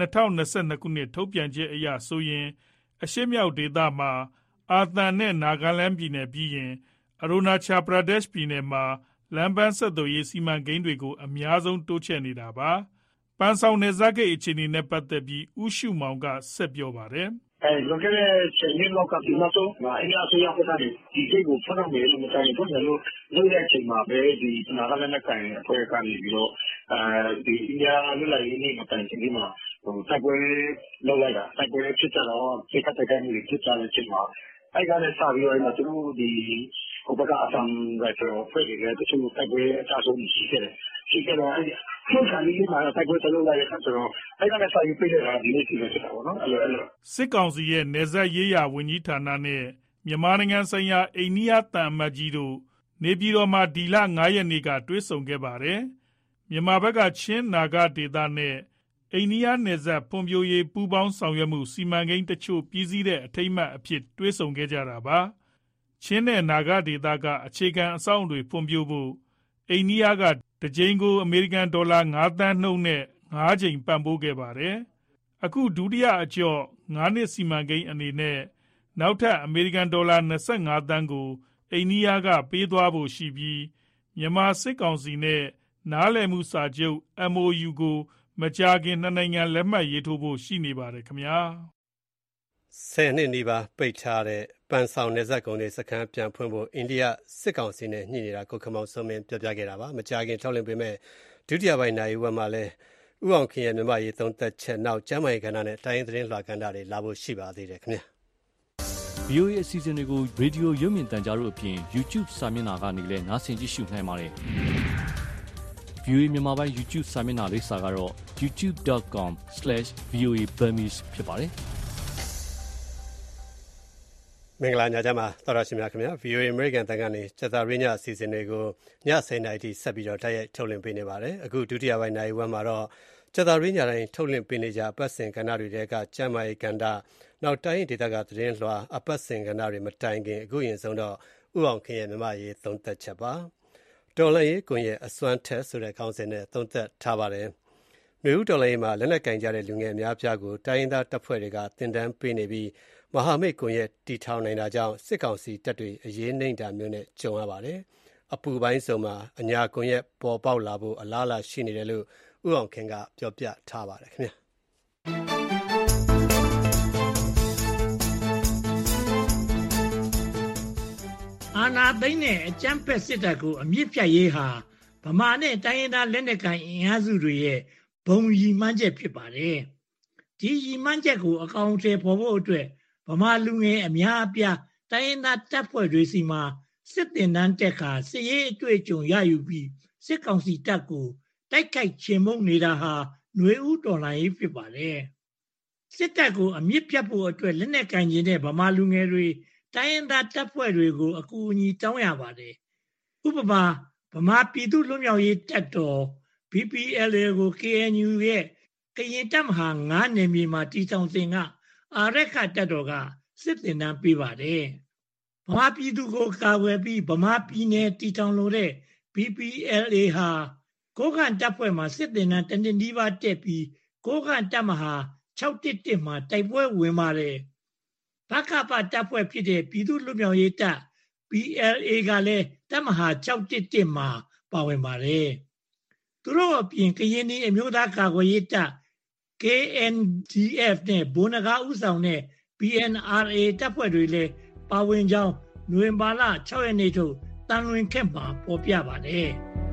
2022ခုနှစ်ထုတ်ပြန်ချက်အရဆိုရင်အရှေ့မြောက်ဒေသမှာအာသံနဲ့နာဂလန်ပြည်နယ်ပြီးရင်အရိုနာချာပရာဒက်ရှ်ပြည်နယ်မှာလမ်းပန်းဆက်သွယ်ရေးစီမံကိန်းတွေကိုအများဆုံးတိုးချဲ့နေတာပါ။ပန်ဆောင်နယ်စပ်ဂိတ်အခြေအနေနဲ့ပတ်သက်ပြီးဦးရှုမောင်ကဆက်ပြောပါတယ်။လွန်ခဲ့တဲ့10နှစ်လောက်ကဒီနောက်ဆုံးအိန္ဒိယအစိုးရဘက်ကဒီဂိတ်ကိုဖွင့်တော့မယ်လို့မတိုင်ဖွင့်တယ်လို့လုပ်တဲ့အချိန်မှာပဲဒီနာဂလက်နက်ကိုင်အဖွဲ့ကနေပြီးတော့ဒီအိန္ဒိယလွတ်လပ်ရေးနေ့မတိုင်ခင်မှာတိုက်ပွဲလုပ်လိုက်တာတိုက်ပွဲဖြစ်ကြတော့စိတ်ကတိုက်မှုတွေဖြစ်ကြတဲ့အချိန်မှာအဲ့ကလည်းစပြီးတော့သူတို့ဒီဟိုဘက်ကအတန်ရိုက်ဖယ်ဖွဲ့တွေလည်းတချို့တိုက်ပွဲအကြဆုံးရှိခဲ့တယ်ရှိခဲ့တော့အဲ့ဒီထုတ်ခံပြီးမှတိုက်ပွဲလုပ်လိုက်တဲ့အခါကျတော့အဲ့ကလည်းစာရေးပေးတဲ့ဒီနေ့ရှိနေဖြစ်တာပေါ့နော်အဲ့လိုစစ်ကောင်စီရဲ့နယ်စပ်ရေးရာဝန်ကြီးဌာနနဲ့မြန်မာနိုင်ငံဆိုင်ရာအိန္ဒိယသံအမတ်ကြီးတို့နေပြည်တော်မှာဒီလ9ရက်နေ့ကတွေ့ဆုံခဲ့ပါတယ်မြန်မာဘက်ကချင်းနာဂဒေသနဲ့အိန္ဒိယနယ်စပ်ဖွံ့ဖြိုးရေးပူးပေါင်းဆောင်ရွက်မှုစီမံကိန်းတချို့ပြည်စည်းတဲ့အထိမ်းအမှတ်အဖြစ်တွေ့ဆုံခဲ့ကြတာပါချင်းနဲ့နာဂဒေသကအခြေခံအဆောက်အအုံတွေဖွံ့ဖြိုးဖို့အိန္ဒိယကတစ်ကြိမ်ကိုအမေရိကန်ဒေါ်လာ9သန်းနှုန်းနဲ့9ကြိမ်ပံ့ပိုးခဲ့ပါတယ်အခုဒုတိယအကျော့9နှစ်စီမံကိန်းအနေနဲ့နောက်ထပ်အမေရိကန်ဒေါ်လာ25သန်းကိုအိန္ဒိယကပေးသွားဖို့ရှိပြီးမြန်မာစစ်ကောင်စီနဲ့နားလည်မှုစာချုပ် MOU ကိုမကြာခင်နှစ်နိုင်ငံလက်မှတ်ရေးထိုးဖို့ရှိနေပါတယ်ခင်ဗျာ 10နှစ်နီးပါးပိတ်ထားတဲ့ပန်ဆောင်နယ်စပ်ကုန်တွေစခန်းပြန်ဖွင့်ဖို့အိန္ဒိယစစ်ကောင်စီနဲ့ညှိနေတာကိုခမောင်စုံမင်းပြောပြခဲ့တာပါမကြာခင်ထုတ်လွှင့်ပေးမဲ့ဒုတိယပိုင်းနိုင်ဝက်မှာလည်းဥအောင်ခင်ရဲ့မြန်မာရေးသုံးသက်ချက်နောက်ကျမ်းမာရေးကဏ္ဍနဲ့တိုင်းသတင်းလွှာကဏ္ဍတွေလာဖို့ရှိပါသေးတယ်ခင်ဗျာ VOA အစီအစဉ်တွေကို Radio ရုပ်မြင်သံကြားတို့အပြင် YouTube စာမျက်နှာကနေလည်းနားဆင်ကြည့်ရှုနိုင်ပါတယ်။ VOA မြန်မာပိုင်း YouTube စာမျက်နှာလိပ်စာကတော့ youtube.com/VOA Burmese ဖြစ်ပါတယ်။မင်္ဂလာညချမ်းပါသောရရှိမြခင်ဗျာ VOA American တန်ကနေစက်တာရင်းညအစီအစဉ်တွေကိုည10:00နာရီထိဆက်ပြီးတော့တိုက်ရိုက်ထုတ်လွှင့်ပေးနေပါတယ်အခုဒုတိယပိုင်းနိုင်ဝက်မှာတော့စက်တာရင်းညတိုင်းထုတ်လွှင့်ပေးနေကြအပတ်စဉ်ကဏ္ဍတွေတဲကကျမ်းမာရေးကဏ္ဍနောက်တိုင်းဒေသကသတင်းလွှာအပတ်စဉ်ကဏ္ဍတွေမတိုင်ခင်အခုရင်ဆုံးတော့ဥအောင်ခင်ရဲ့မြန်မာရေးသုံးသက်ချက်ပါတော်လှန်ရေးကွန်ရဲ့အစွမ်းထက်ဆိုတဲ့ခေါင်းစဉ်နဲ့သုံးသက်ထားပါတယ်မြို့တော်လှန်ရေးမှာလက်နက်ကင်ကြတဲ့လူငယ်အများပြားကိုတိုင်းရင်းသားတပ်ဖွဲ့တွေကတင်တန်းပေးနေပြီးမဟာမိတ်ကွန်ရက်တီထောင်နိုင်တာကြောင့်စစ်ကောင်စီတပ်တွေအရေးနှိမ့်တာမျိုးနဲ့ကြုံရပါတယ်အပူပိုင်းစုံမှာအညာကွန်ရက်ပေါ်ပေါက်လာဖို့အလားအလာရှိနေတယ်လို့ဥအောင်ခင်ကပြောပြထားပါတယ်ခင်ဗျာအာနာသိန်းနဲ့အကြမ်းဖက်စစ်တပ်ကိုအမြင့်ဖြတ်ရေးဟာဗမာနဲ့တိုင်းရင်းသားလက်နက်ကိုင်အင်အားစုတွေရဲ့ဘုံရည်မှန်းချက်ဖြစ်ပါတယ်ဒီရည်မှန်းချက်ကိုအကောင်အထည်ဖော်ဖို့အတွက်ဗမာလူငယ်အများအပြားတိုင်းရင်းသားတပ်ဖွဲ့တွေစီမှာစစ်တင်တန်းတက်ခါစစ်ရေးအတွေ့အကြုံရယူပြီးစစ်ကောင်စီတပ်ကိုတိုက်ခိုက်ချေမှုန်းနေတာဟာຫນွေဦးတော်လှန်ရေးဖြစ်ပါတယ်စစ်တပ်ကိုအမြင့်ဖြတ်ဖို့အတွက်လက်နက်ကင်ခြင်းတဲ့ဗမာလူငယ်တွေတိုင်းရင်းသားတပ်ဖွဲ့တွေကိုအကူအညီတောင်းရပါတယ်ဥပမာဗမာပြည်သူ့လွတ်မြောက်ရေးတပ်တော် BPLA ကို KNU ရဲ့ကရင်တပ်မဟာ9နယ်မြေမှာတီထောင်စဉ်ကအာရခတပ်တော်ကစစ်တင်တန်းပေးပါတယ်ဗမာပြည်သူကိုကာကွယ်ပြီးဗမာပြည်နယ်တီထောင်လိုတဲ့ BPLA ဟာကိုကန့်တပ်ဖွဲ့မှာစစ်တင်တန်းတနည်းနီးပါးတက်ပြီးကိုကန့်တပ်မဟာ611မှာတိုက်ပွဲဝင်ပါတယ်ဘကပတပ်ဖွဲ့ဖြစ်တဲ့ပြည်သူ့လွတ်မြောက်ရေးတပ် PLA ကလည်းတပ်မဟာ611မှာပါဝင်ပါတယ်သူတို့အပြင်ကရင်ပြည်အမျိုးသားကာကွယ်ရေးတပ် KNDF နဲ့ဘိုးနဂါဦးဆောင်တဲ့ PNRA တပ်ဖွဲ့တွေလည်းပါဝင်ကြောင်းနိုဝင်ဘာလ6ရက်နေ့ထုတ်တန်လွင်ခက်မှာဖော်ပြပါတယ်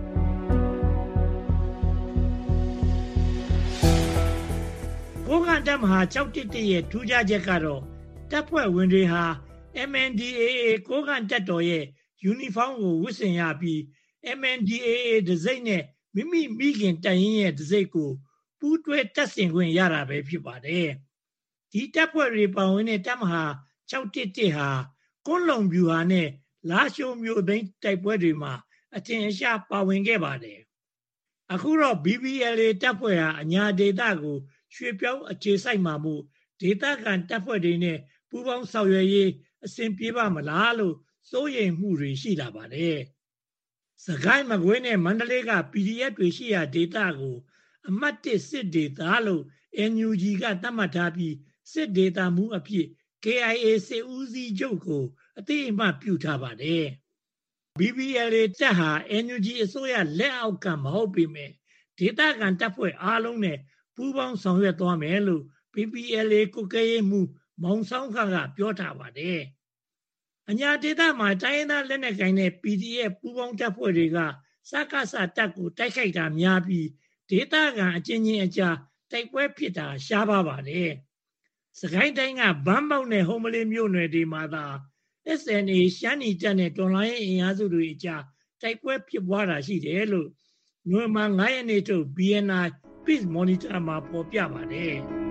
ကိုကန့်တပ်မဟာ611ရဲ့ထူးခြားချက်ကတော့တပ်ဖွဲ့ဝင်တွေဟာ MNDAA ကိုကန့်တပ်တော်ရဲ့ယူနီဖောင်းကိုဝတ်ဆင်ရပြီး MNDAA တစိမ့်နဲ့မိခင်တပ်ရင်းရဲ့တစိမ့်ကိုပူးတွဲတပ်ဆင်ခွင့်ရတာပဲဖြစ်ပါတယ်ဒီတပ်ဖွဲ့တွေပါဝင်တဲ့တပ်မဟာ611ဟာကွန်းလုံဗျူဟာနဲ့လာရှိုးမြို့သိမ်းတိုက်ပွဲတွေမှာအထင်အရှားပါဝင်ခဲ့ပါတယ်အခုတော့ BPLA တပ်ဖွဲ့ဟာအညာဒေသကိုရွှေပြောင်းအခြေစိုက်မှာမို့ဒေသခံတပ်ဖွဲ့တွေနဲ့ပူးပေါင်းဆောင်ရွက်ရေးအဆင်ပြေပါမလားလို့စိုးရိမ်မှုတွေရှိလာပါတယ်စကိုင်းမကွေးနဲ့မန္တလေးက PDF တွေရှိရာဒေသကိုအမှတ်1စစ်ဒေသလို့ NUG ကသတ်မှတ်ထားပြီးစစ်ဒေသမူအဖြစ် KIA စစ်ဦးစီးချုပ်ကိုအသိအမှတ်ပြုထားပါတယ် BPLA တပ်ဟာ NUG အစိုးရလက်အောက်ကမဟုတ်ပေမဲ့ဒေသခံတပ်ဖွဲ့အားလုံးနဲ့ပူးပေါင်းဆောင်ရွက်သွားမယ်လို့ BPLA ကုကဲရေးမှုမောင်ဆောင်ခကပြောထားပါတယ်အညာဒေသမှာတိုင်းရင်းသားလက်နက်ကိုင်တဲ့ PDF ပူးပေါင်းတပ်ဖွဲ့တွေကစကစတပ်ကိုတိုက်ခိုက်တာများပြီးဒေသခံအချင်းချင်းအကြားတိုက်ပွဲဖြစ်တာရှားပါပါတယ်စကိုင်းတိုင်းကဘန်းပေါက်နဲ့ဟုံးမလေးမြို့နယ်တွေမှာသာ SNA ရှမ်းနီတပ်နဲ့တော်လှန်ရေးအင်အားစုတွေအကြားတိုက်ပွဲဖြစ်ပွားတာရှိတယ်လို့နိုဝင်ဘာ9ရက်နေ့ထုတ် BNI Peace Monitor မှာဖော်ပြပါတယ်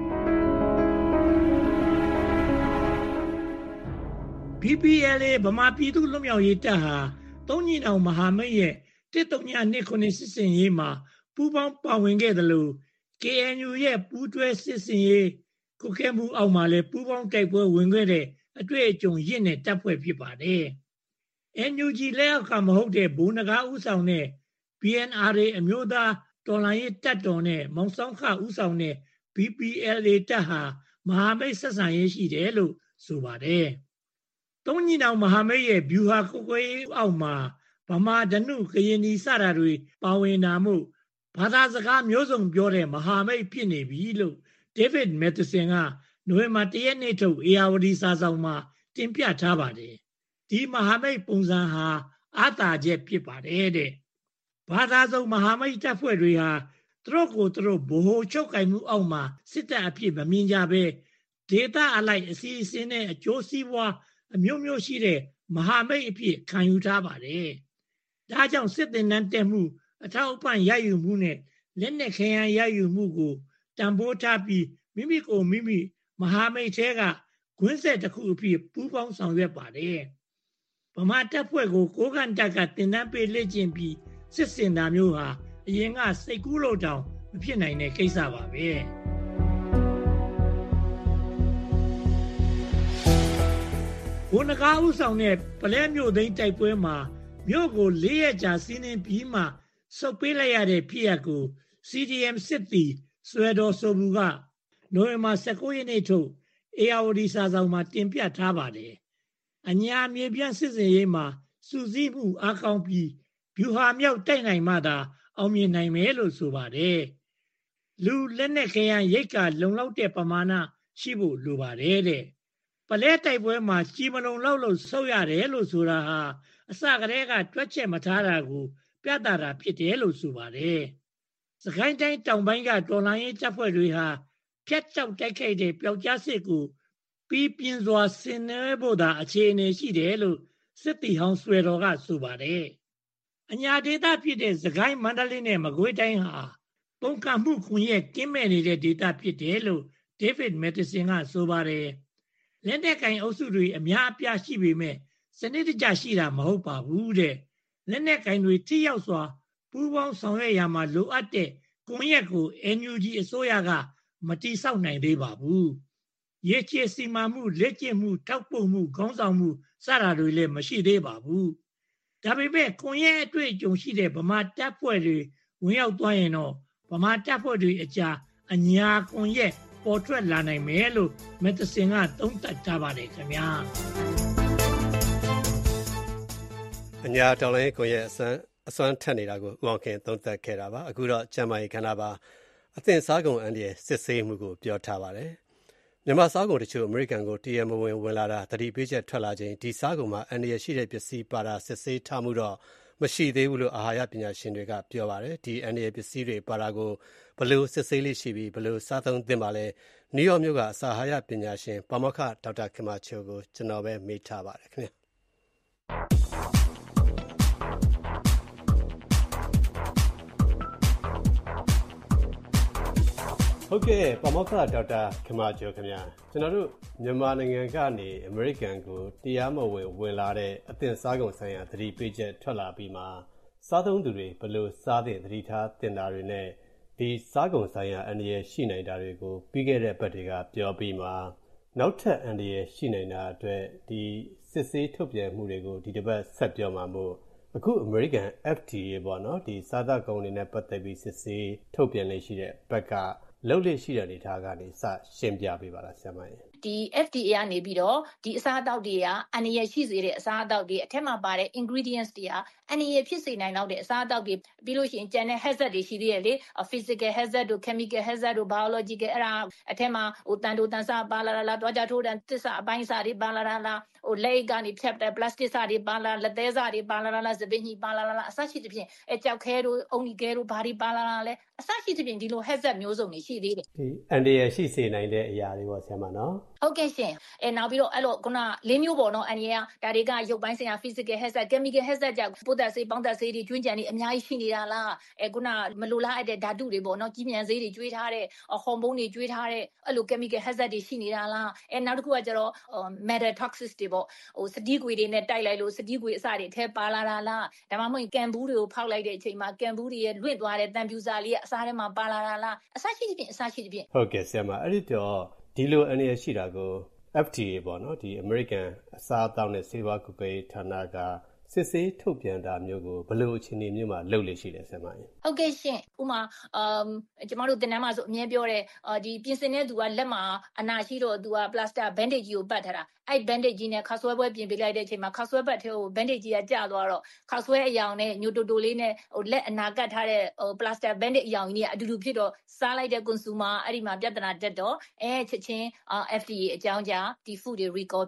BPLA ဗမာပြည်သူ့လွတ်မြောက်ရေးတပ်ဟာသုံးညီနောင်မဟာမိတ်ရဲ့1329စစ်စင်ရေးမှာပူးပေါင်းပါဝင်ခဲ့တယ်လို့ KNU ရဲ့ပူးတွဲစစ်စင်ရေးကုကဲမှုအောက်မှာလည်းပူးပေါင်းတိုက်ပွဲဝင်ခဲ့တဲ့အတွေ့အကြုံရင့်တဲ့တပ်ဖွဲ့ဖြစ်ပါတယ် NUG လက်အောက်ကမဟုတ်တဲ့ဘိုးနဂါဦးဆောင်တဲ့ PNRA အမျိုးသားတော်လှန်ရေးတပ်တော်နဲ့မောင်ဆောင်ခဦးဆောင်တဲ့ BPLA တပ်ဟာမဟာမိတ်ဆက်ဆံရေးရှိတယ်လို့ဆိုပါတယ်သုံးညီနောင်မဟာမိတ်ရဲ့ဗျူဟာကုကဲရေးအောက်မှာဗမာဓနုကရင်နီစတာတွေပါဝင်တာမို့ဘာသာစကားမျိုးစုံပြောတဲ့မဟာမိတ်ဖြစ်နေပြီလို့ David Matheson ကနိုဝင်ဘာ1ရက်နေ့ထုတ် ARD စာဆောင်မှာတင်ပြထားပါတယ်ဒီမဟာမိတ်ပုံစံဟာအာသာချက်ဖြစ်ပါတယ်တဲ့ဘာသာစုံမဟာမိတ်တပ်ဖွဲ့တွေဟာသူတို့ကိုသူတို့ဗဟိုချုပ်ကိုင်မှုအောက်မှာစစ်တပ်အဖြစ်မမြင်ကြဘဲဒေသအလိုက်အစီအစဉ်နဲ့အကျိုးစီးပွားအမျိုးမျိုးရှိတဲ့မဟာမိတ်အဖြစ်ခံယူထားပါတယ်ဒါကြောင့်စစ်တင်နှံတက်မှုအထောက်အပံ့ရယူမှုနဲ့လက်နက်ခဲယမ်းရယူမှုကိုတံပိုးထားပြီးမိမိကိုမိမိမဟာမိတ်ထဲကကွင်းဆက်တစ်ခုအဖြစ်ပူးပေါင်းဆောင်ရွက်ပါတယ်ဗမာတပ်ဖွဲ့ကိုကိုးကန့်တပ်ကတင်နှံပေးလက်ကျင့်ပြီးစစ်စင်တာမျိုးဟာအရင်ကစိတ်ကူးလို့တောင်မဖြစ်နိုင်တဲ့ကိစ္စပါပဲဘုန်းကားဥဆောင်တဲ့ပလဲမြို့သိမ်းတိုက်ပွဲမှာမြို့ကို၄ရက်ကြာစီးနှင်းပြီးမှဆုတ်ပေးလိုက်ရတဲ့ဖြစ်ရပ်ကို CDM စစ်သည်ဆွဲတော်ဆိုဘူးကနိုဝင်ဘာ19ရက်နေ့ထုတ်အေယာဝတီစာဆောင်မှာတင်ပြထားပါတယ်အညာမြေပြန့်စစ်စင်ရေးမှာစူးစီးမှုအားကောင်းပြီးဗျူဟာမြောက်တိုက်နိုင်မှသာအောင်မြင်နိုင်မယ်လို့ဆိုပါတယ်လူလက်နက်ခဲယမ်းရိတ်ကလုံလောက်တဲ့ပမာဏရှိဖို့လိုပါတယ်တဲ့ပလဲတိုက်ပွဲမှာကြီးမလုံလောက်လို့ဆုတ်ရတယ်လို့ဆိုတာဟာအစကတည်းကတွက်ချက်မထားတာကိုပြသတာဖြစ်တယ်လို့ဆိုပါတယ်စကိုင်းတိုင်းတောင်ပိုင်းကတော်လှန်ရေးတပ်ဖွဲ့တွေဟာဖျက်ချောက်တိုက်ခိုက်တဲ့ပျောက်ကြားစစ်ကိုပြီးပြင်းစွာဆင်နွှဲဖို့သာအခြေအနေရှိတယ်လို့စစ်တီဟောင်းဆွေတော်ကဆိုပါတယ်အညာဒေသဖြစ်တဲ့စကိုင်းမန္တလေးနဲ့မကွေးတိုင်းဟာပုံကမှုခွင့်ရကင်းမဲ့နေတဲ့ဒေသဖြစ်တယ်လို့ဒေးဗစ်မက်တီဆင်ကဆိုပါတယ်လက်နက်ကင်အုပ်စုတွေအများအပြားရှိပေမဲ့စနစ်တကျရှိတာမဟုတ်ပါဘူးတဲ့လက်နက်ကင်တွေထိရောက်စွာပူးပေါင်းဆောင်ရွက်ရမှာလိုအပ်တဲ့ကွန်ရက်ကို NUG အစိုးရကမတိဆောက်နိုင်သေးပါဘူးရေချေစီမံမှုလက်ကျင့်မှုထောက်ပို့မှုခေါင်းဆောင်မှုစတာတွေလည်းမရှိသေးပါဘူးဒါပေမဲ့ကွန်ရက်အတွေ့အကြုံရှိတဲ့ဗမာတပ်ဖွဲ့တွေဝင်ရောက်သွားရင်တော့ဗမာတပ်ဖွဲ့တွေအကြားအညာကွန်ရက်ပေါ်ထွက်လာနိုင်မယ်လို့မက်သစင်ကသုံးသပ်ထားပါတယ်ခင်ဗျာအညာတော်လိုင်းကွန်ရက်အစွမ်းထက်နေတာကိုဦးအောင်ခင်သုံးသပ်ခဲ့တာပါအခုတော့ကျမ်းမာရေးခန္ဓာပါအသင်စားကုန်အန်ဒီရဲ့စစ်ဆေးမှုကိုပြောထားပါတယ်မြန်မာစားကုန်တချို့အမေရိကန်ကိုတရမဝင်ဝင်လာတာသတိပေးချက်ထွက်လာချိန်ဒီစားကုန်မှာအန်ဒီရရှိတဲ့ပစ္စည်းပါတာစစ်ဆေးထားမှုတော့မရှိသေးဘူးလို့အာဟာရပညာရှင်တွေကပြောပါတယ်ဒီအန်ဒီရပစ္စည်းတွေပါတာကိုဘယ်လိုစစ်ဆေးလေးရှိပြီးဘယ်လိုစားသုံးသင့်ပါလဲနယူးယောက်မြို့ကအစာအာဟာရပညာရှင်ပါမောက္ခဒေါက်တာခင်မာချိုကိုကျွန်တော်ပဲမေးထားပါတယ်ခင်ဗျဟုတ်ကဲ့ပါမောက္ခဒေါက်တာခင်မာချိုခင်ဗျာကျွန်တော်တို့မြန်မာနိုင်ငံကနေအမေရိကန်ကိုတရားမဝင်ဝင်လာတဲ့အသင်စားကုန်ဆိုင်ရာသတိပေးချက်ထွက်လာပြီးမှစားသုံးသူတွေဘယ်လိုစားသင့်သတိထားသင့်တာတွေနဲ့ဒီစားကုန်ဆိုင်ရာအန္တရာယ်ရှိနိုင်တာတွေကိုပြီးခဲ့တဲ့ဘက်တွေကပြောပြီးမှနောက်ထပ်အန္တရာယ်ရှိနိုင်တာအတွက်ဒီစစ်ဆေးထုတ်ပြန်မှုတွေကိုဒီတစ်ပတ်ဆက်ပြောမှာမို့အခု American FDA ပေါ့နော်ဒီစားသောက်ကုန်တွေနဲ့ပတ်သက်ပြီးစစ်ဆေးထုတ်ပြန်နေရှိတဲ့ဘက်ကလုပ်လို့ရှိတဲ့အနေထားကနေစရှင်းပြပေးပါလားဆရာမကြီးဒီ FDA ကနေပြီးတော့ဒီအစားအသောက်တွေကအန္တရာယ်ရှိစေတဲ့အစားအသောက်တွေအထက်မှာပါတဲ့ ingredients တွေကအန္တရာယ်ဖြစ်စေနိုင်တော့တဲ့အစားအသောက်တွေပြီးလို့ရှိရင်ကျန်တဲ့ hazard တွေရှိသေးတယ်လေ physical hazard တို့ chemical hazard တို့ biological အဲ့ဒါအထက်မှာတန်တိုတန်ဆပါလာလားတွားကြထိုးတန်သစ္စာအပိုင်းစာတွေပါလာလားလက်ကနေဖြတ်တဲ့ plastic စာတွေပါလာလက်သေးစာတွေပါလာလားစပင်းကြီးပါလာလားအစရှိသဖြင့်ကြောက်ခဲတို့အုံလီခဲတို့ဘာတွေပါလာလားလဲအစရှိသဖြင့်ဒီလို hazard မျိုးစုံတွေရှိသေးတယ်ဒီအန္တရာယ်ရှိစေနိုင်တဲ့အရာတွေပေါ့ဆရာမနော်ဟုတ်ကဲ့ရှင်နောက်ပြီးတော့အဲ့လိုခုန၄မျိုးပေါ့နော်အန္တရာယ်ဒါတွေကရုပ်ပိုင်းဆိုင်ရာ physical hazard chemical hazard ကြောင့်ပိုးသက်ဆေးပေါင်းသက်ဆေးတွေကျွင်းကြံတွေအများကြီးရှိနေတာလားခုနမလိုလားတဲ့ဓာတုတွေပေါ့နော်ကြီးမြန်ဆေးတွေကျွေးထားတဲ့ဟော်မုန်းတွေကျွေးထားတဲ့အဲ့လို chemical hazard တွေရှိနေတာလားနောက်တစ်ခုကကျတော့ metal toxic တွေပေါ့စတီးကွေတွေနဲ့တိုက်လိုက်လို့စတီးကွေအစတွေအထက်ပါလာတာလားဒါမှမဟုတ်ကန်ဘူးတွေကိုဖောက်လိုက်တဲ့အချိန်မှာကန်ဘူးတွေရဲ့လွင့်သွားတဲ့တန်ပြူစာလေးကအစားထဲမှာပါလာတာလားအစရှိသဖြင့်ဟုတ်ကဲ့ဆရာမအဲ့ဒီတော့ဒီလိုအန္တရာယ်ရှိတာကို FDA ပေါ့နော်ဒီ American အစားအသောက်နဲ့ဆေးဝါးကွပ်ကဲဌာနကစစ်ဆေးထုတ်ပြန်တာမျိုးကိုဘယ်လိုအခြေအနေမျိုးမှာလုပ်လို့ရှိလဲဆရာမကြီးဟုတ်ကဲ့ရှင်ဥမာကျမတို့တင်တန်းမှာဆိုအမြဲပြောတယ်ဒီပြင်ဆင်တဲ့သူကလက်မှာအနာရှိတော့သူက plaster bandage ကြီးကိုပတ်ထားတာအဲ့ bandage ကြီးနဲ့ခါဆွဲပွဲပြင်ပေးလိုက်တဲ့အချိန်မှာခါဆွဲပတ်ထဲကို bandage ကြီးကကျသွားတော့ခါဆွဲအယောင်နဲ့ညိုတိုတိုလေးနဲ့လက်အနာကတ်ထားတဲ့plaster bandage အယောင်ကြီးကအတူတူဖြစ်တော့စားလိုက်တဲ့ consumer အဲ့ဒီမှာပြဿနာတက်တော့ချက်ချင်းFDA အကြောင်းကြားဒီ food တွေ recall ဖြစ်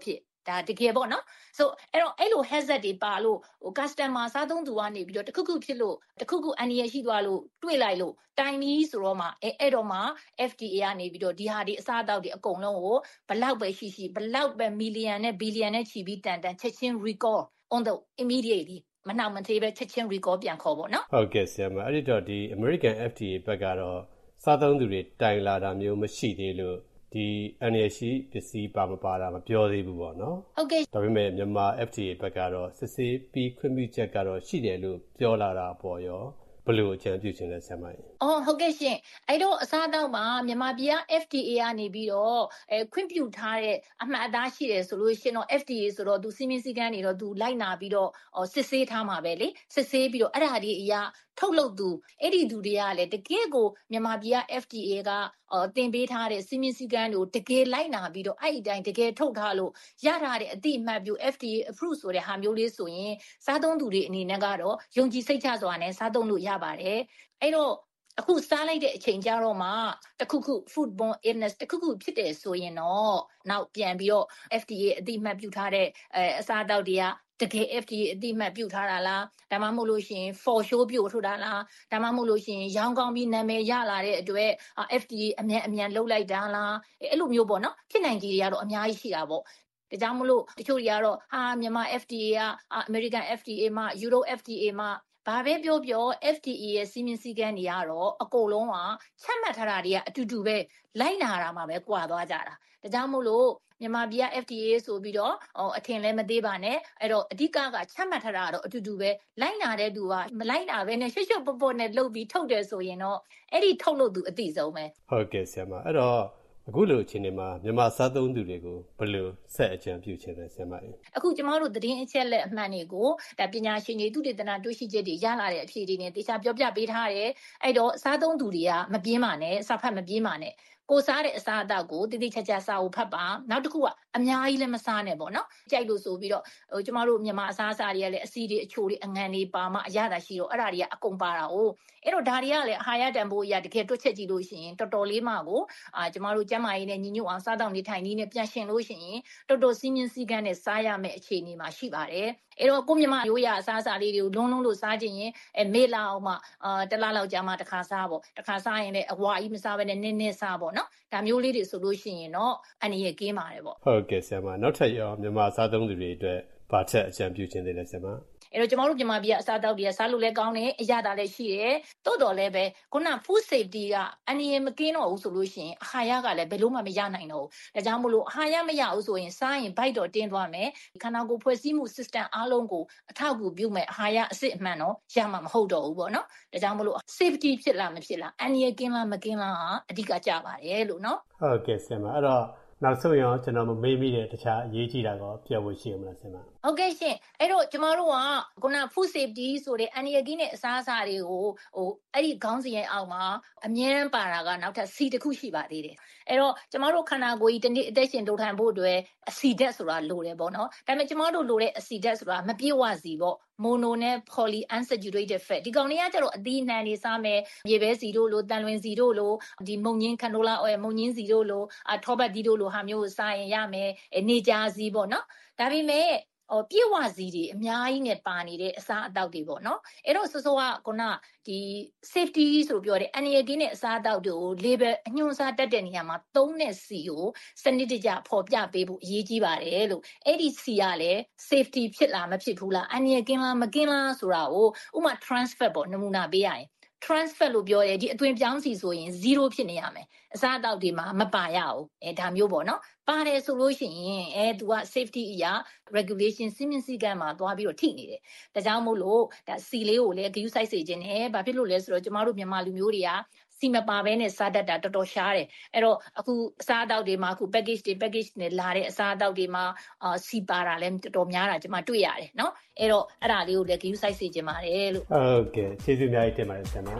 ဒါတကယ်ပေါ့နော် so အဲ့လို hazard တွေပါလို့customer စားသုံးသူကနေပြီးတော့တခုခုဖြစ်လို့တခုခုအန္တရာယ်ရှိသွားလို့တွေ့လိုက်လို့တိုင်ပြီးဆိုတော့မှအဲ့တော့မှ FDA ကနေပြီးတော့ဒီဟာဒီအစားအသောက်တွေအကုန်လုံးကိုဘလောက်ပဲရှိဘလောက်ပဲ million နဲ့ billion နဲ့ချီပြီးတန်ချက်ချင်း recall on the immediately မနှောင့်မသေးပဲချက်ချင်း recall ပြန်ခေါ်ပေါ့နော်ဟုတ်ကဲ့ဆရာမအဲ့ဒီတော့ဒီ American FDA ဘက်ကတော့စားသုံးသူတွေတိုင်လာတာမျိုးမရှိသေးလို့ဒီအန်ရရှိပစ္စည်းပါမပါတာမပြောသေးဘူးပေါ့နော်ဟုတ်ကဲ့ဒါပေမဲ့မြန်မာ FDA ဘက်ကတော့စစ်ဆေးပြီးခွင့်ပြုချက်ကတော့ရှိတယ်လို့ပြောလာတာပေါ့ရောဘယ်လိုအကြံပြုချင်လဲဆရာမကြီးဟုတ်ကဲ့ရှင်အဲ့တော့အစားအသောက်မှာမြန်မာပြည်က FDA ကနေပြီးတော့ခွင့်ပြုထားတဲ့အမှတ်အသားရှိတယ်ဆိုလို့ရှင်တော့ FDA ဆိုတော့သူစီမင်းစည်းကမ်းတွေတော့သူလိုက်နာပြီးတော့စစ်ဆေးထားမှာပဲလေစစ်ဆေးပြီးတော့အဲ့ဒါတွေအရာထုတ်လုပ်သူအဲ့ဒီသူတွေကလည်းတကယ်ကိုမြန်မာပြည်က FDA ကတင်ပေးထားတဲ့စီမင်းစည်းကမ်းတွေကိုတကယ်လိုက်နာပြီးတော့အဲ့ဒီတိုင်းတကယ်ထုတ်ထားလို့ရထားတဲ့အတိအမှတ်ပြု FDA approve ဆိုတဲ့ဟာမျိုးလေးဆိုရင်စားသုံးသူတွေအနေနဲ့ကတော့ယုံကြည်စိတ်ချစွာနဲ့စားသုံးလို့ရပါတယ်အဲ့တော့အခုစားလိုက်တဲ့အချိန်ကြတော့မှတခုခု foodborne illness တခုခုဖြစ်တယ်ဆိုရင်တော့နောက်ပြန်ပြီးတော့ FDA အတိအမှတ်ပြုထားတဲ့အစားအသောက်တွေကတကယ် FDA အတိအမှတ်ပြုထားတာလားဒါမှမဟုတ်လို့ရှိရင် for show ပြုထုတ်တာလားဒါမှမဟုတ်လို့ရှိရင်ရောင်းကောင်းပြီးနာမည်ရလာတဲ့အတွက် FDA အမြန်လှုပ်လိုက်တာလားအဲ့လိုမျိုးပေါ့နော်ဖြစ်နိုင်ကြီးတွေကတော့အများကြီးရှိတာပေါ့ဒါကြောင့်မလို့တချို့တွေကတော့မြန်မာ FDA က American FDA မှာ Euro FDA မှာဘာပဲပြောပြော FDA ရဲ့စီမင်းစည်းကမ်းတွေကတော့အကုန်လုံးကချမှတ်ထားတာတွေကအတူတူပဲလိုက်နာတာမှာပဲကွာသွားကြတာဒါကြောင့်မို့လို့မြန်မာပြည်က FDA ဆိုပြီးတော့အထင်လည်းမသေးပါနဲ့အဲ့တော့အဓိကချမှတ်ထားတာကတော့အတူတူပဲလိုက်နာတဲ့သူကမလိုက်နာပဲနဲ့ရွှတ်ပေါ့နဲ့လှုပ်ပြီးထုတ်တယ်ဆိုရင်တော့အဲ့ဒီထုတ်လို့သူအတိဆုံးပဲဟုတ်ကဲ့ဆရာမအဲ့တော့အခုလိုအခြေအနေမှာမြန်မာစားသုံးသူတွေကိုဘယ်လိုဆက်အကြံပြုချင်လဲဆရာမကြီးအခုကျမတို့သတင်းအချက်လက်အမှန်တွေကိုဒါပညာရှင်တွေသူတေသနာတွေ့ရှိချက်တွေရလာတဲ့အဖြေတွေနဲ့တေချာပြောပြပေးထားတယ်အဲ့တော့စားသုံးသူတွေကမပြင်းပါနဲ့စာဖတ်မပြင်းပါနဲ့ကိုစားတဲ့အစားအသောက်ကိုတိတိကျကျစာအုပ်ဖတ်ပါနောက်တစ်ခုကအများကြီးလည်းမစားနဲ့ပေါ့နော်ကြိုက်လို့ဆိုပြီးတော့ကျမတို့မြန်မာအစားအစာတွေကလည်းအစီတွေအချိုတွေအငံတွေပါမှအရသာရှိတော့အဲ့ဒါတွေကအကုန်ပါတာ哦အဲ့တော့ဒါတွေကလည်းအာဟာရတန်ဖိုးအရာတကယ်တွက်ချက်ကြည့်လို့ရှိရင်တော်တော်လေးမှကိုကျမတို့ကျန်းမာရေးနဲ့ညီညွတ်အောင်စားတောက်နေထိုင်နည်းနဲ့ပြန်ရှင်လို့ရှိရင်တော်တော်စီးမြင်စည်းကမ်းနဲ့စားရမယ့်အခြေအနေမှာရှိပါတယ်အဲ့တော့ကိုမြန်မာရိုးရာအစားအစာလေးတွေကိုလုံးလုံးလို့စားခြင်းရင်မေးလာအောင်မှတလားလောက်ကြာမှတစ်ခါစားပေါ့တစ်ခါစားရင်လည်းအဝါကြီးမစားဘဲနဲ့နည်းနည်းစားပေါ့နော်ဒါမျိုးလေးတွေဆိုလို့ရှိရင်တော့အနေရကင်းပါတယ်ပေါ့ဟုတ်ကဲ့ဆရာမနောက်ထပ်ရောမြန်မာစားသုံးသူတွေအတွက်ဘာထက်အကြံပြုခြင်းသေးလဲဆရာမအဲ့တော့ကျမတို့မြန်မာပြည်ကအစားအသောက်တွေကစားလို့လည်းကောင်းတယ်အရသာလည်းရှိတယ်တိုးတော်လည်းပဲခုန food safety ကအန္တရာယ်မကင်းတော့ဘူးဆိုလို့ရှိရင်အာဟာရကလည်းဘယ်လို့မှမရနိုင်တော့ဘူးဒါကြောင့်မို့လို့အာဟာရမရဘူးဆိုရင်စားရင် bite တော့တင်းသွားမယ်ခန္ဓာကိုယ်ဖွဲ့စည်းမှု system အားလုံးကိုအထောက်အကူပြုမဲ့အာဟာရအစစ်အမှန်တော့ရမှာမဟုတ်တော့ဘူးပေါ့နော်ဒါကြောင့်မို့လို့ safety ဖြစ်လားမဖြစ်လားအန္တရာယ်ကင်းလားမကင်းလားအဓိကကြပါတယ်လို့နော်ဟုတ်ကဲ့ဆရာမအဲ့တော့နောက်ဆုံးရောကျွန်တော်မမေးမိတဲ့တခြားအရေးကြီးတာကိုပြောဖို့ရှိရမလားဆရာမဟုတ်ကဲ့ရှင်အဲ့တော့ကျမတို့ကခုန food safety ဆိုတဲ့အန္တရာယ်ကင်းတဲ့အစားအစာတွေကိုအဲ့ဒီခေါင်းစဉ်ရဲ့အောက်မှာအမြဲတမ်းပါတာကနောက်ထပ် C တစ်ခုရှိပါသေးတယ်အဲ့တော့ကျမတို့ခန္ဓာကိုယ်ကြီးတစ်နေ့အသက်ရှင်တိုးထိုင်ဖို့အတွက်အဆီဓာတ်ဆိုတာလိုတယ်ပေါ့နော်ဒါပေမဲ့ကျမတို့လိုတဲ့အဆီဓာတ်ဆိုတာမပြည့်ဝစီပေါ့ mono နဲ့ poly unsaturated fat ဒီကောင်တွေကကျတော့အသီးအနှံတွေစားမယ်ရေပဲစီတို့လိုတန်လွင်စီတို့လိုဒီမုံညင်းခန္ဓိုလာ oil မုံညင်းစီတို့လိုထောပတ်ဒီတို့လိုဟာမျိုးကိုစားရင်ရမယ်နေကြာစီပေါ့နော်ဒါပေမဲ့ပြည့်ဝစီတွေအများကြီးနဲ့ပါနေတဲ့အစားအသောက်တွေပေါ့နော်အဲ့တော့စောစောကခုနဒီ safety ဆိုပြောတဲ့အန္တရာယ်ကင်းတဲ့အစားအသောက်တွေကို label အညွှန်းစားတတ်တဲ့နေရာမှာသုံးတဲ့စီကိုစနစ်တကျဖော်ပြပေးဖို့အရေးကြီးပါတယ်လို့အဲ့ဒီစီကလည်း safety ဖြစ်လားမဖြစ်ဘူးလားအန္တရာယ်ကင်းလားမကင်းလားဆိုတာကိုဥပမာ trans fat ပေါ့နမူနာပေးရရင်trans fat လို့ပြောရဲဒီအသွင်ပြောင်းစီဆိုရင်0ဖြစ်နေရမယ်အစားအသောက်တွေမှာမပါရဘူးဒါမျိုးပေါ့နော်ပါတယ်ဆိုလို့ရှိရင်သူက safety အရာ regulation စီမင်းစည်းကမ်းမှာသွားပြီးတော့ထိနေတယ်ဒါကြောင့်မို့လို့ဒါစီလေးကိုလည်းဂရုစိုက်စေခြင်းနဲ့ဘာဖြစ်လို့လဲဆိုတော့ကျမတို့မြန်မာလူမျိုးတွေကစီမပါဘဲနဲ့စားတတ်တာတော်တော်ရှားတယ်အဲ့တော့အခုအစားအသောက်တွေမှာအခု package နဲ့လာတဲ့အစားအသောက်တွေမှာစီပါတာလည်းတော်တော်များတာကျမတွေ့ရတယ်เนาะအဲ့တော့အဲ့ဒါလေးကိုလည်းဂရုစိုက်စေခြင်းပါတယ်လို့ဟုတ်ကဲ့ကျေးဇူးအများကြီးတင်ပါတယ်ဆရာမ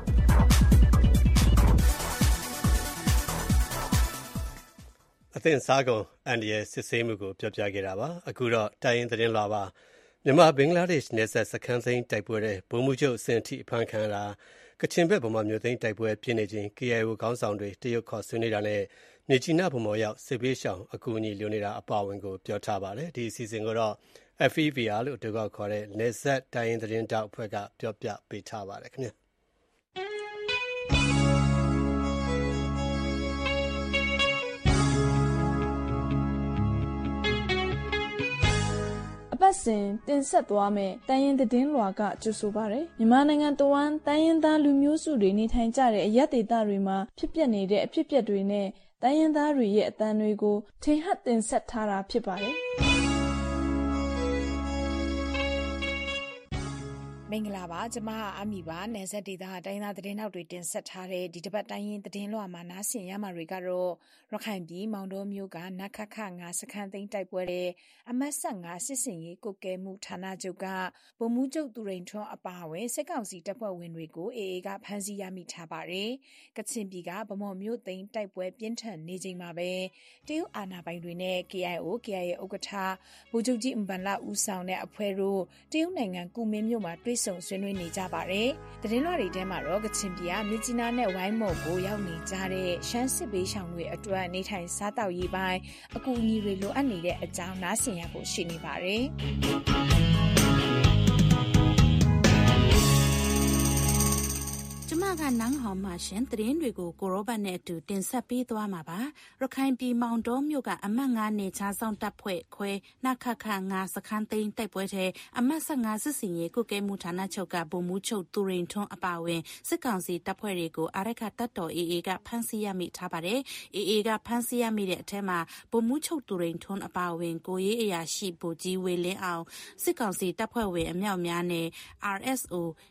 အသင်စားကုန်အန်ဒီရဲ့စစ်ဆေးမှုကိုပြောပြခဲ့တာပါအခုတော့တိုင်းရင်းသတင်းလာပါမြန်မာဘင်္ဂလားဒေ့ရှ်နယ်စပ်စခန်းသိမ်းတိုက်ပွဲတဲ့ဗိုလ်မှူးချုပ်အဆင့်အထိအဖမ်းခံတာကချင်ဘက်ဗမာမျိုးသိန်းတိုက်ပွဲပြင်းနေခြင်း KIO ခေါင်းဆောင်တွေတရုတ်ခေါ်ဆွေးနွေးတာနဲ့မြစ်ကြီးနားဗန်းမော်ရောက်စစ်ဘေးရှောင်အကူအညီလိုနေတာအပါအဝင်ကိုပြောထားပါတယ်။ဒီအစီအစဉ်ကိုတော့ FEVR လို့အတူကောက်ခေါ်တဲ့နယ်စပ်တိုင်းရင်းသတင်းတောက်အဖွဲ့ကပြောပြပေးထားပါတယ်ခင်ဗျာ။အပတ်စဉ်တင်ဆက်သွားမယ့်တိုင်းရင်းသတင်းလွှာကကြိုဆိုပါရယ်မြန်မာနိုင်ငံတဝန်းတိုင်းရင်းသားလူမျိုးစုတွေနေထိုင်ကြတဲ့အရပ်ဒေသတွေမှာဖြစ်ပျက်နေတဲ့အဖြစ်အပျက်တွေနဲ့တိုင်းရင်းသားတွေရဲ့အသံတွေကိုထင်ဟပ်တင်ဆက်ထားတာဖြစ်ပါတယ်မင်္ဂလာပါကျမအမီပါနယ်စပ်ဒေသတိုင်းသားသတင်းနောက်တွေတင်ဆက်ထားတဲ့ဒီတစ်ပတ်တိုင်းရင်းသတင်းလွှာမှာနားဆင်ရမှာတွေကတော့ရခိုင်ပြည်မောင်တောမြို့ကနခခ9စခန်းသိမ်းတိုက်ပွဲတဲ့အမတ်15စစ်စင်ရေးကုတ်ကဲမှုဌာနချုပ်ကဗိုလ်မှူးချုပ်သူရိန်ထွန်းအပါအဝင်စစ်ကောင်စီတပ်ဖွဲ့ဝင်တွေကို AA ကဖမ်းဆီးရမိထားပါတယ်ကချင်ပြည်ကဗမော်မြို့သိမ်းတိုက်ပွဲပြင်းထန်နေချိန်မှာပဲတရုတ်အာဏာပိုင်တွေနဲ့ KIO KIA ဥက္ကဋ္ဌဗိုလ်ချုပ်ကြီးအင်ဘန်လာဦးဆောင်တဲ့အဖွဲ့တို့တရုတ်နိုင်ငံကူမင်းမြို့မှာတွေ့ဆုံဆွေးနွေးနေကြပါတယ်။သတင်းလွှာတွေထဲမှာတော့ကချင်ပြည်ကမြစ်ကြီးနားနဲ့ဝိုင်းမော်ကိုရောက်နေကြတဲ့ရှမ်းစစ်ဘေးရှောင်တွေအတွက်နေထိုင်စားတောက်ရေးပိုင်းအကူအညီတွေလိုအပ်နေတဲ့အကြောင်းနားဆင်ရဖို့ရှိနေပါတယ်။ကျမကနန်းဟောင်မှရှင်သတင်းတွေကိုကိုရောဘတ်နဲ့အတူတင်ဆက်ပေးသွားမှာပါရခိုင်ပြည်မောင်တောမြို့ကအမတ်9နေချားဆောင်တပ်ဖွဲ့ခွဲနခခ9စခန်းသိမ်းတိုက်ပွဲတဲ့အမတ်15စစ်စင်ရေးကုကဲမှုဌာနချုပ်ကဗိုလ်မှူးချုပ်သူရိန်ထွန်းအပါအဝင်စစ်ကောင်စီတပ်ဖွဲ့တွေကိုအာရခတပ်တော် AA ကဖမ်းဆီးရမိထားပါတယ် AA ကဖမ်းဆီးရမိတဲ့အထက်မှာဗိုလ်မှူးချုပ်သူရိန်ထွန်းအပါအဝင်ကိုရေးအရာရှိဗိုလ်ကြီးဝေလင်းအောင်စစ်ကောင်စီတပ်ဖွဲ့ဝင်အမြောက်များနဲ့ RSO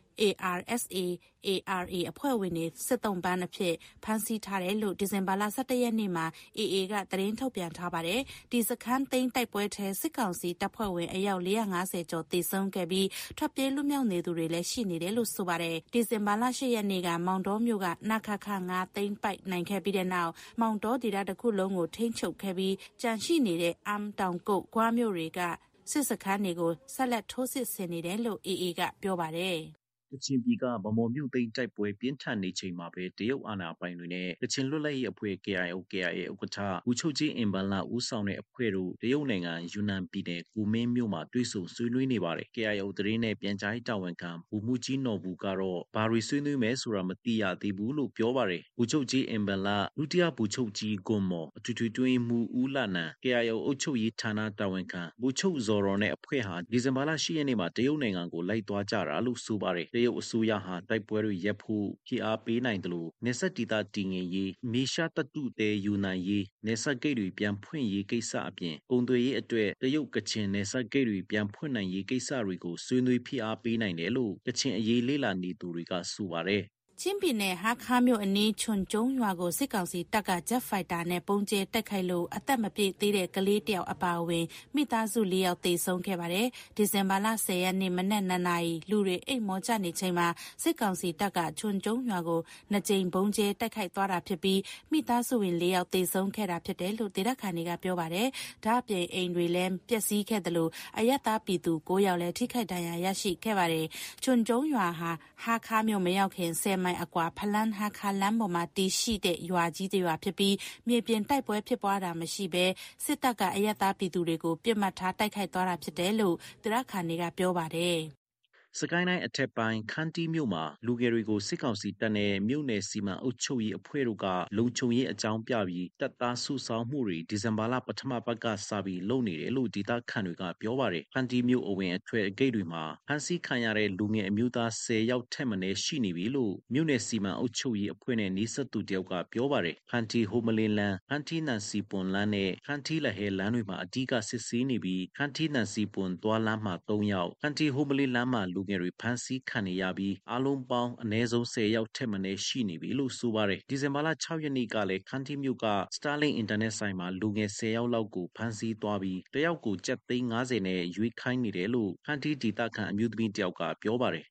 ARSA ARA အဖွဲ့ဝင်တွေစစ်တုံးပန်းအဖြစ်ဖမ်းဆီးထားတယ်လို့ဒီဇင်ဘာလ17ရက်နေ့မှာ AA ကသတင်းထုတ်ပြန်ထားပါတယ်။ဒီစခန်းသိမ်းတိုက်ပွဲထဲစစ်ကောင်စီတပ်ဖွဲ့ဝင်အယောက်450ကျော်သေဆုံးခဲ့ပြီးထွက်ပြေးလွတ်မြောက်နေသူတွေလည်းရှိနေတယ်လို့ဆိုပါတယ်။ဒီဇင်ဘာလ10ရက်နေ့ကမောင်တောမြို့ကနခခ9သိမ်းပိုက်နိုင်ခဲ့ပြီးတဲ့နောက်မောင်တောဒေသတစ်ခုလုံးကိုထိန်းချုပ်ခဲ့ပြီးကြန့်ရှိနေတဲ့အမ်တောင်ကုတ်ကွာမြို့တွေကစစ်စခန်းတွေကိုဆက်လက်ထိုးစစ်ဆင်နေတယ်လို့ AA ကပြောပါတယ်။ကချင်ပြည်ကဗမော်မြို့သိမ်းတိုက်ပွဲပြင်းထန်နေချိန်မှာပဲတရုတ်အာဏာပိုင်တွေနဲ့ကချင်လွတ်လပ်ရေးအဖွဲ့ KIO KIA ဥက္ကဋ္ဌဦးချုပ်ကြီးအင်ဘန်လာဦးဆောင်တဲ့အဖွဲ့တို့တရုတ်နိုင်ငံယူနန်ပြည်နယ်ကူမင်းမြို့မှာတွေ့ဆုံဆွေးနွေးနေပါတယ် KIO သတင်းနဲ့ပြန်ကြားရေးတာဝန်ခံဗိုလ်မှူးကြီးနော်ဘူးကတော့ဘာတွေဆွေးနွေးမယ်ဆိုတာမသိရသေးဘူးလို့ပြောပါတယ်ဦးချုပ်ကြီးအင်ဘန်လာဒုတိယဗိုလ်ချုပ်ကြီးဂွန်မော်အထွေထွေတွင်းမှုဦးလာနန် KIO အုပ်ချုပ်ရေးဌာနတာဝန်ခံဗိုလ်ချုပ်ဇော်ရော်နဲ့အဖွဲ့ဟာဒီဇင်ဘာလ10ရက်နေ့မှာတရုတ်နိုင်ငံကိုလိုက်သွားကြတာလို့ဆိုပါတယ်တရုတ်အစိုးရဟာတိုက်ပွဲတွေရပ်ဖို့ဖိအားပေးနိုင်တယ်လို့နေဆက်ဒေသတည်ငြိမ်ရေးမေရှာတတုတဲယူနိုင်ရေးနေဆက်ဂိတ်တွေပြန်ဖွင့်ရေးကိစ္စအပြင်ကုန်သွယ်ရေးအတွက်တရုတ်ကချင်နေဆက်ဂိတ်တွေပြန်ဖွင့်နိုင်ရေးကိစ္စတွေကိုဆွေးနွေးဖိအားပေးနိုင်တယ်လို့ကချင်အရေးလေးလာနေသူတွေကဆိုပါတယ်ချင်းပြည်နယ်ဟာခါမြို့အနီးချွန်ကျုံရွာကိုစစ်ကောင်စီတပ်ကဂျက်ဖိုက်တာနဲ့ပုံကျဲတိုက်ခိုက်လို့အသက်မပြည့်သေးတဲ့ကလေးတယောက်အပါအဝင်မိသားစု4ယောက်သေဆုံးခဲ့ပါတယ်။ဒီဇင်ဘာလ10ရက်နေ့မနက်2နာရီလူတွေအိမ်မောကျနေချိန်မှာစစ်ကောင်စီတပ်ကချွန်ကျုံရွာကို2ကြိမ်ပုံကျဲတိုက်ခိုက်သွားတာဖြစ်ပြီးမိသားစုဝင်4ယောက်သေဆုံးခဲ့တာဖြစ်တယ်လို့ဒေသခံတွေကပြောပါတယ်။ဒါ့အပြင်အိမ်တွေလည်းပျက်စီးခဲ့တယ်လို့အရက်သားပြည်သူ9ယောက်လည်းထိခိုက်ဒဏ်ရာရရှိခဲ့ပါတယ်။ချွန်ကျုံရွာဟာခါမြို့မရောက်ခင်10မိုင်အကွာဖလန်းဟာခါလမ်းပေါ်မှာတည်ရှိတဲ့ရွာကြီးတစ်ရွာဖြစ်ပြီးမြေပြင်တိုက်ပွဲဖြစ်ပွားတာမရှိဘဲစစ်တပ်ကအရက်သားပြည်သူတွေကိုပြစ်မှတ်ထားတိုက်ခိုက်သွားတာဖြစ်တယ်လို့ဒေသခံတွေကပြောပါတယ်စကိုင်းတိုင်းအထက်ပိုင်းခန်းတီးမြို့မှာလူငယ်တွေကိုစစ်ကောင်စီတပ်နဲ့မြို့နယ်စီမံအုပ်ချုပ်ရေးအဖွဲ့တို့ကလုံခြုံရေးအကြောင်းပြပြီးတပ်သားစုဆောင်းမှုတွေဒီဇင်ဘာလပထမပတ်ကစပြီးလုပ်နေတယ်လို့ဒေသခံတွေကပြောပါတယ်ခန်းတီးမြို့အဝင်အထွက်ဂိတ်တွေမှာဖမ်းဆီးခံရတဲ့လူငယ်အမျိုးသား10ယောက်ထက်မနည်းရှိနေပြီလို့မြို့နယ်စီမံအုပ်ချုပ်ရေးအဖွဲ့နဲ့နှိစက်သူတယောက်ကပြောပါတယ်ခန်းတီးဟိုမလင်းလန်းခန်းတီးနန်စီပွန်လန်းနဲ့ခန်းတီးလဟဲလန်းတွေမှာအဓိကစစ်ဆေးနေပြီးခန်းတီးနန်စီပွန်သွားလန်းမှာ3ယောက်ခန်းတီးဟိုမလင်းလန်းမှာလူငယ်တွေဖမ်းဆီးခံနေရပြီးအားလုံးပေါင်းအနည်းဆုံး10ယောက်ထက်မနည်းရှိနေပြီလို့ဆိုပါတယ်ဒီဇင်ဘာလ6ရက်နေ့ကလည်းခန်းတီးမြို့က Starlink Internet ဆိုင်မှာလူငယ်10ယောက်လောက်ကိုဖမ်းဆီးသွားပြီးတယောက်ကိုကျပ်သိန်း50နဲ့ရွေးခိုင်းနေတယ်လို့ခန်းတီးဒေသခံအမျိုးသမီးတယောက်ကပြောပါတယ်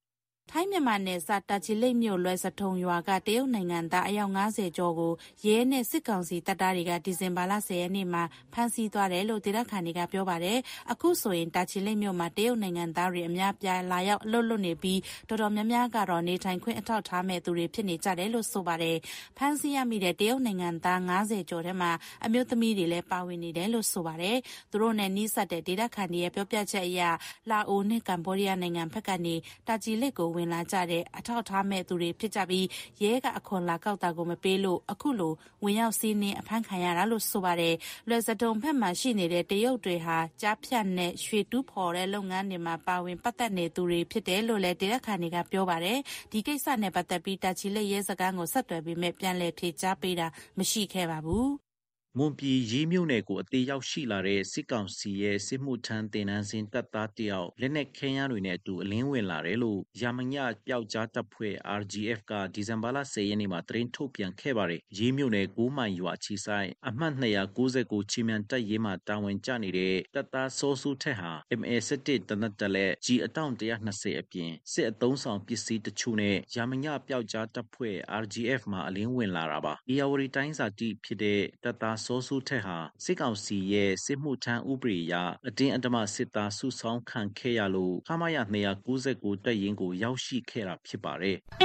ထိုင်းမြန်မာနယ်စပ်တာချီလိတ်မြို့လွယ်စထုံရွာကတရုတ်နိုင်ငံသားအယောက်90ကျော်ကိုရဲနဲ့စစ်ကောင်စီတပ်သားတွေကဒီဇင်ဘာလ10ရက်နေ့မှာဖမ်းဆီးသွားတယ်လို့ဒေသခံတွေကပြောပါတယ်။အခုဆိုရင်တာချီလိတ်မြို့မှာတရုတ်နိုင်ငံသားတွေအများပြားလာရောက်အလုပ်လုပ်နေပြီးတော်တော်များများကတော့နေထိုင်ခွင့်အထောက်ထားမဲ့သူတွေဖြစ်နေကြတယ်လို့ဆိုပါတယ်။ဖမ်းဆီးရမိတဲ့တရုတ်နိုင်ငံသား90ကျော်ထဲမှာအမျိုးသမီးတွေလည်းပါဝင်နေတယ်လို့ဆိုပါတယ်။သူတို့နဲ့နှိစက်တဲ့ဒေသခံတွေရဲ့ပြောပြချက်အရလာအိုနဲ့ကမ္ဘောဒီးယားနိုင်ငံဘက်ကနေတာချီလိတ်ကိုဝင်လာကြတဲ့အထောက်ထားမဲ့သူတွေဖြစ်ကြပြီးရဲကအခွန်လာကောက်တာကိုမပေးလို့အခုလိုဝင်ရောက်စီးနှင်းအဖမ်းခံရတာလို့ဆိုပါတယ်။လွယ်စတုံဘက်မှာရှိနေတဲ့တရုတ်တွေဟာကြားဖြတ်နဲ့ရွှေတူးဖော်တဲ့လုပ်ငန်းတွေမှာပါဝင်ပတ်သက်နေသူတွေဖြစ်တယ်လို့လည်းဒေသခံတွေကပြောပါတယ်။ဒီကိစ္စနဲ့ပတ်သက်ပြီးတာချီလိတ်ရဲစခန်းကိုဆက်သွယ်ပြီးပြန်လည်ဖြေကြားပေးတာမရှိခဲ့ပါဘူး။မွန်ပြည်ရေးမြို့နယ်ကိုအသေးရောက်ရှိလာတဲ့စစ်ကောင်စီရဲ့စစ်မှုထမ်းတင်နန်းစဉ်တပ်သားတယောက်လက်နက်ခဲယမ်းတွေနဲ့အတူအလင်းဝင်လာတယ်လို့ရာမညပျောက်ကြားတပ်ဖွဲ့ RGF ကဒီဇင်ဘာလ10ရက်နေ့မှာသတင်းထုတ်ပြန်ခဲ့ပါတယ်။ရေးမြို့နယ်9မိုင်ရွာချီဆိုင်အမှတ်299ချီမြန်တပ်ရေးမှတာဝန်ကျနေတဲ့တပ်သားစောစုထက်ဟာ MA17 တနက်တလက် G အတောင့်120အပြင်စစ်အသုံးဆောင်ပစ္စည်းတချို့နဲ့ရာမညပျောက်ကြားတပ်ဖွဲ့ RGF မှာအလင်းဝင်လာတာပါ။အေယာဝတီတိုင်းစာတိဖြစ်တဲ့တပ်သားစောစုထက်ဟာစစ်ကောင်စီရဲ့စစ်မှုထမ်းဥပဒေအရအတင်းအဓမ္မစစ်သားစုဆောင်းခံခဲ့ရလို့ခမာရ299တပ်ရင်းကိုရောက်ရှိခဲ့တာဖြစ်ပါတယ်။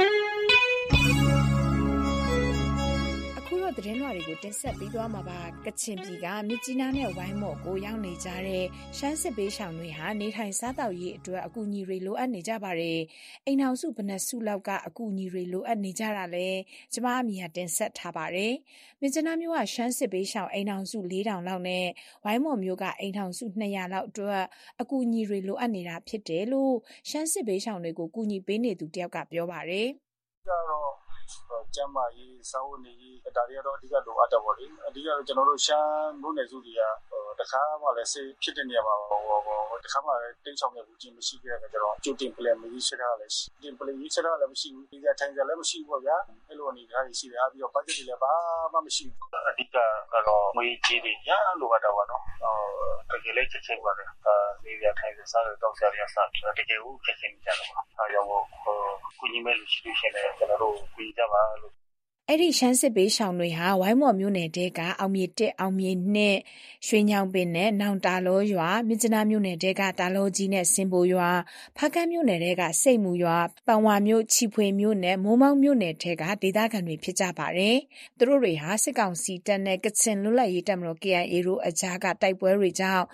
အခုတော့သတင်းလွှာတွေကိုတင်ဆက်ပေးသွားမှာပါကချင်ပြည်ကမြစ်ကြီးနားနဲ့ဝိုင်းမော်ကိုရောက်နေကြတဲ့ရှမ်းစစ်ပေးရှောင်တွေဟာနေထိုင်စားသောက်ရေးအတွက်အကူအညီတွေလိုအပ်နေကြပါတယ်အိမ်ထောင်စုဘယ်နှစုလောက်ကအကူအညီတွေလိုအပ်နေကြတာလဲကျမအမီကတင်ဆက်ထားပါတယ်မြစ်ကြီးနားမြို့ကရှမ်းစစ်ပေးရှောင်အိမ်ထောင်စု4000လောက်နဲ့ဝိုင်းမော်မြို့ကအိမ်ထောင်စု200လောက်အတွက်အကူအညီတွေလိုအပ်နေတာဖြစ်တယ်လို့ရှမ်းစစ်ပေးရှောင်တွေကိုကူညီပေးနေသူတယောက်ကပြောပါတယ်ကျမ်းမာရေးစာဝတ်နေရေးဒါတွေကတော့အဓိကလိုအပ်တာပေါ့လေအဓိကတော့ကျွန်တော်တို့ရှမ်းမြို့နယ်စုတွေကတခါမှလည်းဆေးဖြစ်တဲ့နေရာမှာတခါမှလည်းတိတ်ဆောင်ရဘူးချင်းမရှိခဲ့တဲ့ကြတော့ကျူတင်ပလန်မကြီးချက်ထားလည်းတင်ပလန်ကြီးချက်ထားလည်းမရှိဘူးဒီကထိုင်ကြလည်းမရှိဘူးပေါ့ဗျာအဲ့လိုအနေထားတွေရှိတယ်အပြီးတော့ budget တွေလည်းဘာမှမရှိဘူးအဓိကကတော့ငွေကြေးတွေရလိုအပ်တာပါနော်တကယ်လည်းချက်ချင်းပါတယ်နေရထိုင်စားတော့ဆရာရစားတကယ်ဦးချက်ချင်းကြတော့ပါအဲကြောင့်ကိုကြီးမဲ့လူရှိလို့ရှိရင်ကျွန်တော်တို့ပြီးကြပါလို့အဲ့ဒီရှမ်းစစ်ပေးရှောင်တွေဟာဝိုင်းမော်မြို့နယ်တဲကအောင်မြေ1အောင်မြေ2ရွှေညောင်ပင်နဲ့နောင်တာလောရွာမြစ်ကြီးနားမြို့နယ်တဲကတာလောကြီးနဲ့စင်ဘိုရွာဖားကန်းမြို့နယ်တဲကစိတ်မူရွာပန်ဝါမြို့ချီဖွေမြို့နဲ့မိုးမောက်မြို့နယ်တဲကဒေသခံတွေဖြစ်ကြပါတယ်။သူတို့တွေဟာစစ်ကောင်စီတပ်နဲ့ကချင်လွတ်လပ်ရေးတပ်မတော် KIA တို့အကြားကတိုက်ပွဲတွေကြောင့်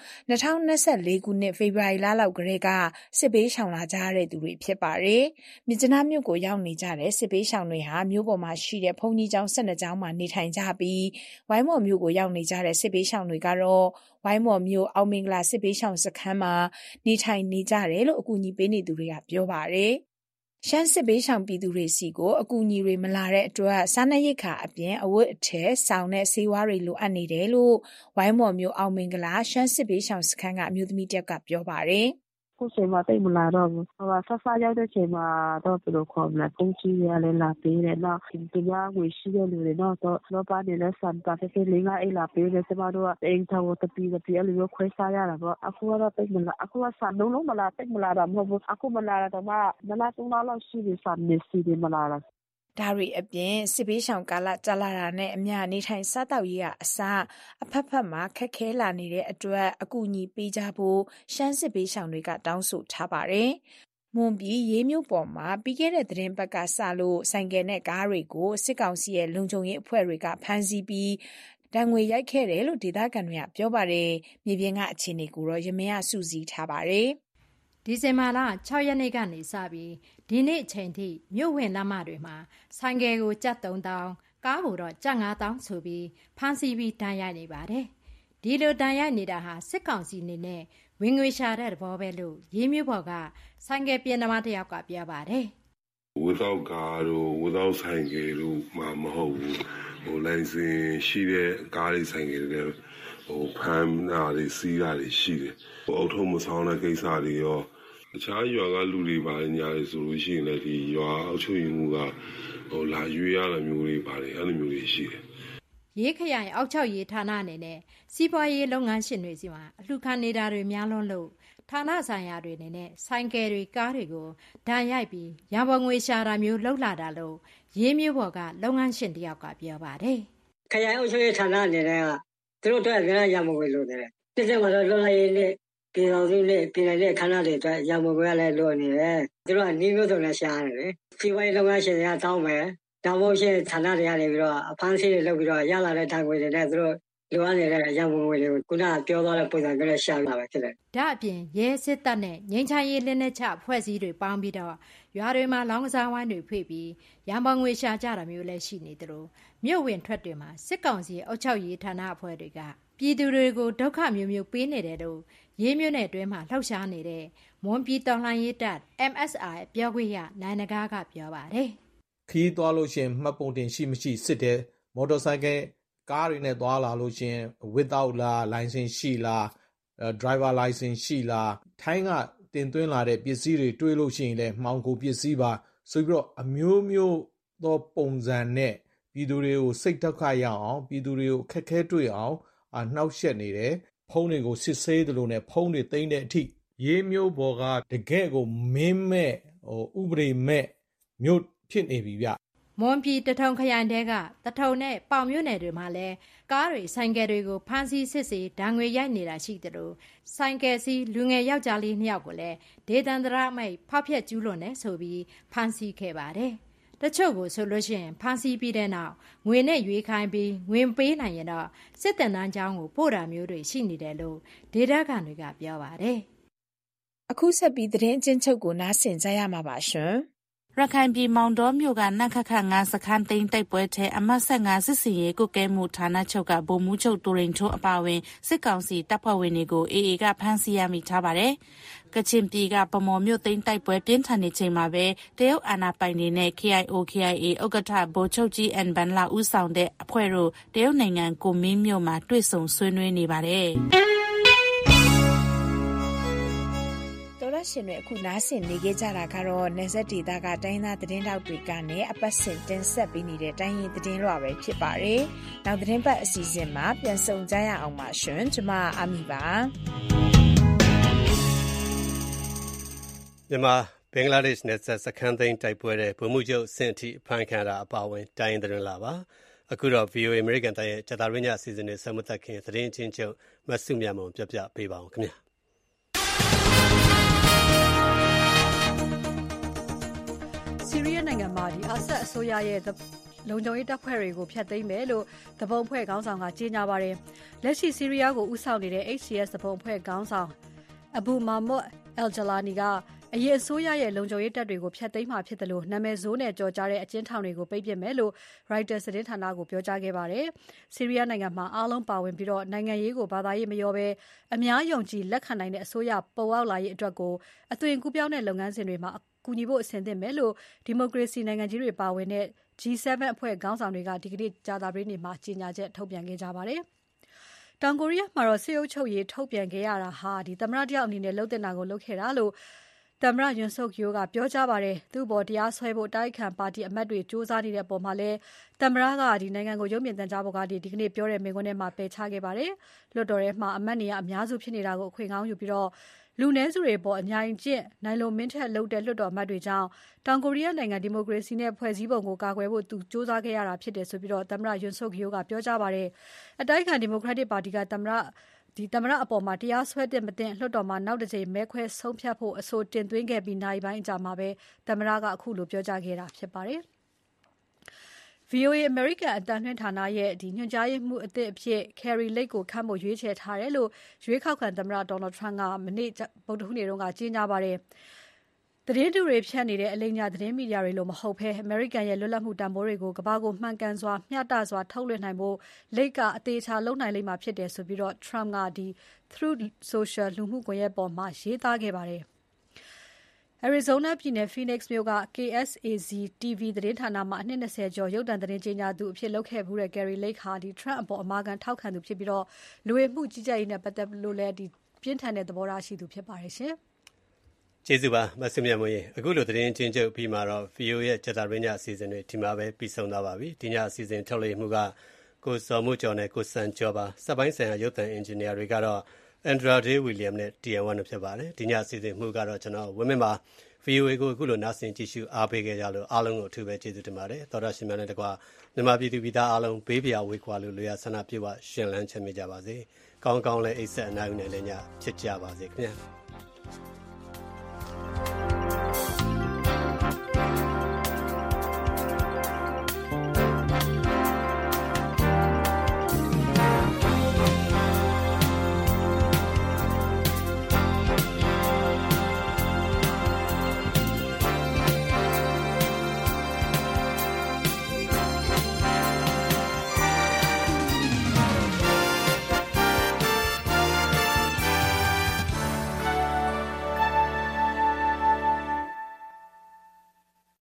2024ခုနှစ်ဖေဖော်ဝါရီလလောက်ကလေးကစစ်ပေးရှောင်လာကြတဲ့သူတွေဖြစ်ပါတယ်။မြစ်ကြီးနားမြို့ကိုရောက်နေကြတဲ့စစ်ပေးရှောင်တွေဟာမြို့ပေါ်မှာရှိတဲ့ဘုန်းကြီးကျောင်း12ကျောင်းမှာနေထိုင်ကြပြီးဝိုင်းမော်မြို့ကိုရောက်နေကြတဲ့စစ်ပေးရှောင်တွေကတော့ဝိုင်းမော်မြို့အောင်မင်္ဂလာစစ်ပေးရှောင်စခန်းမှာနေထိုင်နေကြတယ်လို့အကူအညီပေးနေသူတွေကပြောပါတယ်။ရှမ်းစစ်ပေးရှောင်ပြည်သူတွေစီကိုအကူအညီတွေမလာတဲ့အတွက်စားနပ်ရိက္ခာအပြင်အဝတ်အထည်ဆောင်းနဲ့ဆေးဝါးတွေလိုအပ်နေတယ်လို့ဝိုင်းမော်မြို့အောင်မင်္ဂလာရှမ်းစစ်ပေးရှောင်စခန်းကအမျိုးသမီးတယောက်ကပြောပါတယ်။ခုချိန်မှာတိတ်မလာတော့ဘူးဟိုဆက်ဆက်ရောက်တဲ့ချိန်မှာတော့ဘယ်လိုခေါ်မလဲပုံကြီးရလဲလာပေးတယ်နော်ဒီကငွေရှိတဲ့လူတွေတော့လောပါနေလဲစံပါဖေးလေးကအိလာပေးတယ်ကျမတို့ကအိမ်ထောင်တပီအဲ့လိုမျိုးခွဲစားရတာပေါ့အခုကတော့တိတ်မလာအခုကစံလုံးမလာတိတ်မလာတော့မဟုတ်ဘူးအခုမလာတော့မှနလာ3လောက်ရှိပြီစံနေစီတယ်မလာတော့ဒါတွေအပြင်စစ်ပေးရှောင်ကာလကြာလာတာနဲ့အမျှနေထိုင်စားတောက်ရေးကအစအဖက်ဖက်မှာခက်ခဲလာနေတဲ့အတွက်အကူအညီပေးကြဖို့ရှမ်းစစ်ပေးရှောင်တွေကတောင်းဆိုထားပါတယ်။မွန်ပြည်ရေးမြို့ပေါ်မှာပြီးခဲ့တဲ့သတင်းပတ်ကစလို့ဆိုင်ကယ်နဲ့ကားတွေကိုစစ်ကောင်စီရဲ့လုံခြုံရေးအဖွဲ့တွေကဖမ်းဆီးပြီးတံငွေရိုက်ခဲ့တယ်လို့ဒေသခံတွေကပြောပါတယ်။မြေပြင်ကအခြေအနေကိုတော့ရမင်းကစုစည်းထားပါတယ်။ဒီဇင်ဘာလ6ရက်နေ့ကနေစပြီးဒီနေ့အချိန်ထိမြို့ဝင်လမ်းမတွေမှာဆိုင်ကယ်ကိုကျပ်3000ကားကိုတော့ကျပ်5000ဆိုပြီးဖမ်းဆီးပြီးတန်းရိုက်နေပါတယ်။ဒီလိုတန်းရိုက်နေတာဟာစစ်ကောင်စီနေနဲ့ဝင်ငွေရှာတဲ့သဘောပဲလို့ရေးမြို့ပေါ်ကဆိုင်ကယ်ပြင်သမားတယောက်ကပြောပါတယ်။ without car တို့ without ဆိုင်ကယ်တို့မှမဟုတ်ဘူးလိုင်စင်ရှိတဲ့ကားတွေဆိုင်ကယ်တွေဖမ်းတာတွေစီးတာတွေရှိတယ်အုပ်ထုံးမဆောင်တဲ့ကိစ္စတွေရောတခြားရွာကလူတွေပါညာတွေဆိုလို့ရှိရင်လည်းဒီရွာအုပ်ချုပ်ရေးမှုကလာရွေးရတဲ့မျိုးတွေပါတယ်အဲ့လိုမျိုးတွေရှိတယ်ရေးခရိုင်အောက်ချုပ်ရေးဌာနအနေနဲ့စီးပွားရေးလုပ်ငန်းရှင်တွေစီမှာအလှူခံနေတာတွေများလွန်းလို့ဌာနဆိုင်ရာတွေအနေနဲ့ဆိုင်ကယ်တွေကားတွေကိုဒဏ်ရိုက်ပြီးရန်ပုံငွေရှာတာမျိုးလှုပ်လာတာလို့ရေးမျိုးပေါ်ကလုပ်ငန်းရှင်တယောက်ကပြောပါတယ်ခရိုင်အုပ်ချုပ်ရေးဌာနအနေနဲ့ကသူတို့အတွက်လည်းရန်ပုံငွေလိုတယ်တစ်ချက်မှာတော့လွတ်လပ်ရေးနဲ့ပြည်တော်စုနဲ့ပြည်နယ်နဲ့ခန္ဓာတွေအတွက်ရန်ပုံငွေကလည်းလိုနေတယ်သူတို့ကနှီးမျိုးစုံနဲ့ရှားတယ်လေစီးပွားရေးလုပ်ငန်းရှင်တွေကတောင်းမယ်ဒါမှမဟုတ်ဌာနတွေကနေပြီးတော့အဖမ်းဆီးတွေလုပ်ပြီးတော့ရလာတဲ့တန်ခွေတွေနဲ့သူတို့လိုအပ်နေတဲ့ရန်ပုံငွေတွေကိုခုနကပြောသွားတဲ့ပုံစံမျိုးနဲ့ရှာလာပဲဖြစ်တယ်။ဒါအပြင်ရဲစစ်တပ်နဲ့ငြိမ်းချမ်းရေးလက်နက်ချအဖွဲ့အစည်းတွေပေါင်းပြီးတော့ရွာတွေမှာလောင်းကစားဝိုင်းတွေဖွင့်ပြီးရန်ပုံငွေရှာကြတာမျိုးလည်းရှိနေသလိုမြို့ဝင်ထွက်တွေမှာစစ်ကောင်စီအုပ်ချုပ်ရေးဌာနအဖွဲ့တွေကပြည်သူတွေကိုဒုက္ခမျိုးမျိုးပေးနေတယ်လို့ရေးမြို့နယ်တွင်းမှာလှောက်ရှားနေတဲ့မွန်ပြည်တော်လှန်ရေးတပ် MSR ပြောခွင့်ရနိုင်နဂါးကပြောပါတယ်။ခီးသွားလို့ရှင်မှတ်ပုံတင်ရှိမရှိစစ်တယ်မော်တော်ဆိုင်ကယ်ကားတွေနဲ့သွားလာလို့ရှင် without လား license ရှိလား driver license ရှိလားထိုင်းကတင်သွင်းလာတဲ့ပစ္စည်းတွေတွေးလို့ရှိရင်လည်းမှောင်ခိုပစ္စည်းပါဆိုပြီးတော့အမျိုးမျိုးသောပုံစံနဲ့ပြည်သူတွေကိုစိတ်ဒုက္ခရအောင်ပြည်သူတွေကိုခက်ခဲတွေ့အောင်နှောက်ယှက်နေတယ်ဖုန်းတွေကိုစစ်ဆေးသလိုနဲ့ဖုန်းတွေသိမ်းတဲ့အထိရေးမျိုးပေါ်ကတကယ့်ကိုမင်းမဲ့ဥပဒေမဲ့မျိုးဖြစ်နေပြီဗျမွန်ပြည်တထုံခရိုင်တဲကတထုံနဲ့ပေါင်မြို့နယ်တွေမှာလည်းကားတွေဆိုင်ကယ်တွေကိုဖမ်းဆီးစစ်ဆေးဒဏ်ငွေရိုက်နေတာရှိတယ်လို့ဆိုင်ကယ်စီးလူငယ်ယောက်ျားလေး2ယောက်ကိုလည်းဒေသန္တရမိတ်ဖောက်ဖျက်ကျူးလွန်နေဆိုပြီးဖမ်းဆီးခဲ့ပါတယ်။တချို့ကိုဆိုလို့ရှိရင်ဖမ်းဆီးပြီးတဲ့နောက်ငွေနဲ့ရွေးခိုင်းပြီးငွေပေးနိုင်ရင်တော့စစ်တပ်တန်းချောင်းကိုပို့တာမျိုးတွေရှိနေတယ်လို့ဒေသခံတွေကပြောပါတယ်။အခုဆက်ပြီးသတင်းအကျဉ်းချုပ်ကိုနားဆင်ကြရမှာပါရှင်။ရခိုင်ပြည်မောင်တောမြို့ကနခခငါစခန်းသိမ်းတိုက်ပွဲထဲအမတ်ဆက်ငါစစ်စီရေးကုကဲမှုဌာနချုပ်ကဗိုလ်မှူးချုပ်တူရင်ထုံးအပါဝင်စစ်ကောင်စီတပ်ဖွဲ့ဝင်တွေကို AA ကဖမ်းဆီးရမိထားပါတယ်။ကချင်ပြည်ကဗမော်မြို့သိမ်းတိုက်ပွဲပြင်းထန်နေချိန်မှာပဲတရုတ်အာဏာပိုင်တွေနဲ့ KIO KIA ဥက္ကဋ္ဌဗိုလ်ချုပ်ကြီးအန်ဘန်လာဦးဆောင်တဲ့အဖွဲ့တို့တရုတ်နိုင်ငံကိုမင်းမြို့မှာတွေ့ဆုံဆွေးနွေးနေပါတယ်။တော်ရရှင်တွေအခုနားဆင်နေကြတာကတော့နေဆက်ဒေတာကတိုင်းသားသတင်းတောက်တွေကနေအပတ်စဉ်တင်ဆက်ပေးနေတဲ့တိုင်းရင်သတင်းလွှာပဲဖြစ်ပါတယ်။နောက်သတင်းပတ်အစီအစဉ်မှာပြန်ဆုံကြရအောင်ပါရှင်။ကျွန်မအာမီပါ။မြန်မာဘင်္ဂလားဒေ့ရှ်နယ်စခန်းသိမ်းတိုက်ပွဲတဲ့ဗိုလ်မှူးချုပ်အဆင့်အထိအဖမ်းခံတာအပါအဝင်တိုင်းရင်သတင်းလာပါ။အခုတော့ VOA American တိုင်းရဲ့ဂျတာရင်းညအစီအစဉ်နဲ့ဆက်မသက်ခင်သတင်းချင်းချုပ်မဆုမြတ်မုံပြပြပေးပါအောင်ခင်ဗျာ။ဆီးရီးယားနိုင်ငံမှာအာဆတ်အစိုးရရဲ့လုံခြုံရေးတပ်ဖွဲ့တွေကိုဖျက်သိမ်းမယ်လို့သဘုံအဖွဲ့ခေါင်းဆောင်ကကြေညာပါတယ်။လက်ရှိဆီးရီးယားကိုဦးဆောင်နေတဲ့ HCS သဘုံအဖွဲ့ခေါင်းဆောင်အဘူမာမွတ်အယ်ဂျလာနီကအရင်အစိုးရရဲ့လုံခြုံရေးတပ်တွေကိုဖျက်သိမ်းမှာဖြစ်တယ်လို့နာမည်ဆိုးနဲ့ကြော်ကြားတဲ့အကျဉ်းထောင်တွေကိုပိတ်ပစ်မယ်လို့ Reuters သတင်းဌာနကိုပြောကြားခဲ့ပါတယ်။ဆီးရီးယားနိုင်ငံမှာအားလုံးပါဝင်ပြီးတော့နိုင်ငံရေးကိုဘာသာရေးမရောဘဲအများယုံကြည်လက်ခံနိုင်တဲ့အစိုးရပေါ်ပေါက်လာရေးအတွက်ကိုအသွင်ကူးပြောင်းတဲ့လုပ်ငန်းစဉ်တွေမှာကူညီဖို့အဆင်သင့်ပဲလို့ဒီမိုကရေစီနိုင်ငံကြီးတွေပါဝင်တဲ့ G7 အဖွဲ့ခေါင်းဆောင်တွေကဒီကနေ့ကြာသပတေးနေ့မှာကြေညာချက်ထုတ်ပြန်ခဲ့ကြပါတယ်။တောင်ကိုရီးယားမှာတော့စစ်အုပ်ချုပ်ရေးထုတ်ပြန်ခဲ့ရတာဟာသမ္မတတယောက်အနေနဲ့လှုပ်တင်တာကိုလုပ်ခဲ့တာလို့သမ္မတယွန်ဆုတ်ယိုကပြောကြားပါတယ်။သူ့ဘော်တရားစွဲဖို့တိုက်ခိုက်ပါတီအမတ်တွေစူးစမ်းနေတဲ့ပုံမှာလဲသမ္မတကနိုင်ငံကိုရုပ်မြင်သံကြားပေါ်ကဒီကနေ့ပြောတဲ့မိန့်ခွန်းထဲမှာပယ်ချခဲ့ပါတယ်။လွှတ်တော်ထဲမှာအမတ်နေရအများစုဖြစ်နေတာကိုအခွင့်ကောင်းယူပြီးတော့လူနည်းစုတွေပေါ်အညာင်ကျင့်နိုင်လုံမင်းထက်လုပ်တဲ့လွှတ်တော်အမတ်တွေကြောင့်တောင်ကိုရီးယားနိုင်ငံဒီမိုကရေစီနဲ့ဖွဲ့စည်းပုံကိုကာကွယ်ဖို့သူစူးစမ်းခဲ့ရတာဖြစ်တယ်ဆိုပြီးတော့သမ္မတယွန်ဆုတ်ယိုကပြောကြားပါတယ်။အတိုက်အခံဒီမိုကရက်တစ်ပါတီကသမ္မတအပေါ်မှာတရားစွဲတဲ့မတင်လွှတ်တော်မှာနောက်တစ်ကြိမ်မဲခွဲဆုံးဖြတ်ဖို့အဆိုတင်သွင်းခဲ့ပြီးနိုင်ပိုင်းအကြာမှာပဲသမ္မတကအခုလိုပြောကြားခဲ့တာဖြစ်ပါတယ်။ VOA American အတန်လွှင့်ဌာနရဲ့ညွှန်ကြားရေးမှူးအသစ်အဖြစ် Carrie Lake ကိုခန့်ဖို့ရွေးချယ်ထားတယ်လို့ရွေးကောက်ခံသမ္မတ Donald Trump ကမနေ့ဗုဒ္ဓဟူးနေ့ကကြေညာပါတယ်။သတင်းတူတွေဖြန့်နေတဲ့အလိမ်ညာသတင်းမီဒီယာတွေလို့မဟုတ်ဘဲ American ရဲ့လွတ်လပ်မှုတန်ဖိုးတွေကိုကမ္ဘာကိုမှန်ကန်စွာမျှတစွာထုတ်လွှင့်နိုင်ဖို့ Lake ကအသေးချာလုပ်နိုင်လိမ့်မှာဖြစ်တယ်ဆိုပြီးတော့ Trump ကTruth Social လူမှုကွန်ရက်ပေါ်မှာရေးသားခဲ့ပါတယ်။ Arizona ပြည်နယ် Phoenix မြို့က KSAZ TV သတင်းဌာနမှာအနှစ်20ကျော်ရုပ်သံသတင်းကြေညာသူအဖြစ်လုပ်ခဲ့ဘူးတဲ့ Carrie Lake ဟာ Trump အပေါ်အမာခံထောက်ခံသူဖြစ်ပြီးတော့လူဝင်မှုကြီးကြပ်ရေးနဲ့ပတ်သက်လို့လည်းပြင်းထန်တဲ့သဘောထားရှိသူဖြစ်ပါတယ်ရှင်။ကျေးဇူးပါမဆုမြတ်မွေးအခုလိုသတင်းချင်းချုပ်ပြီးမှတော့ VO ရဲ့ဂျတာရင်းညအစီအစဉ်တွေဒီမှာပဲပြီးဆုံးသွားပါပြီ။ဒီညအစီအစဉ်ထုတ်လွှင့်မှုကကိုစော်မှုကျော်နဲ့ကိုစံကျော်ပါစက်ပိုင်းဆိုင်ရာရုပ်သံအင်ဂျင်နီယာတွေကတော့ Andrade William နဲ့ TN1 တို့ဖြစ်ပါတယ်ဒီညစီစဉ်မှုကတော့ကျွန်တော်ဝင်းမင်းပါ VOA ကိုအခုလိုနားဆင်ကြည့်ရှုအားပေးခဲ့ကြလို့အားလုံးကိုအထူးပဲကျေးဇူးတင်ပါတယ်သောတာရှင်များနဲ့တကွာမြန်မာပြည်သူပြည်သားအားလုံးဘေးပြာဝေးကွာလို့လွေရဆန္ဒပြုပါရှင်လန်းချမ်းမြေ့ကြပါစေကောင်းကောင်းလည်းအိတ်ဆက်အနားယူနေလည်းညဖြစ်ကြပါစေခင်ဗျာ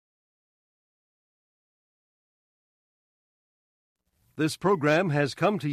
This program has come to you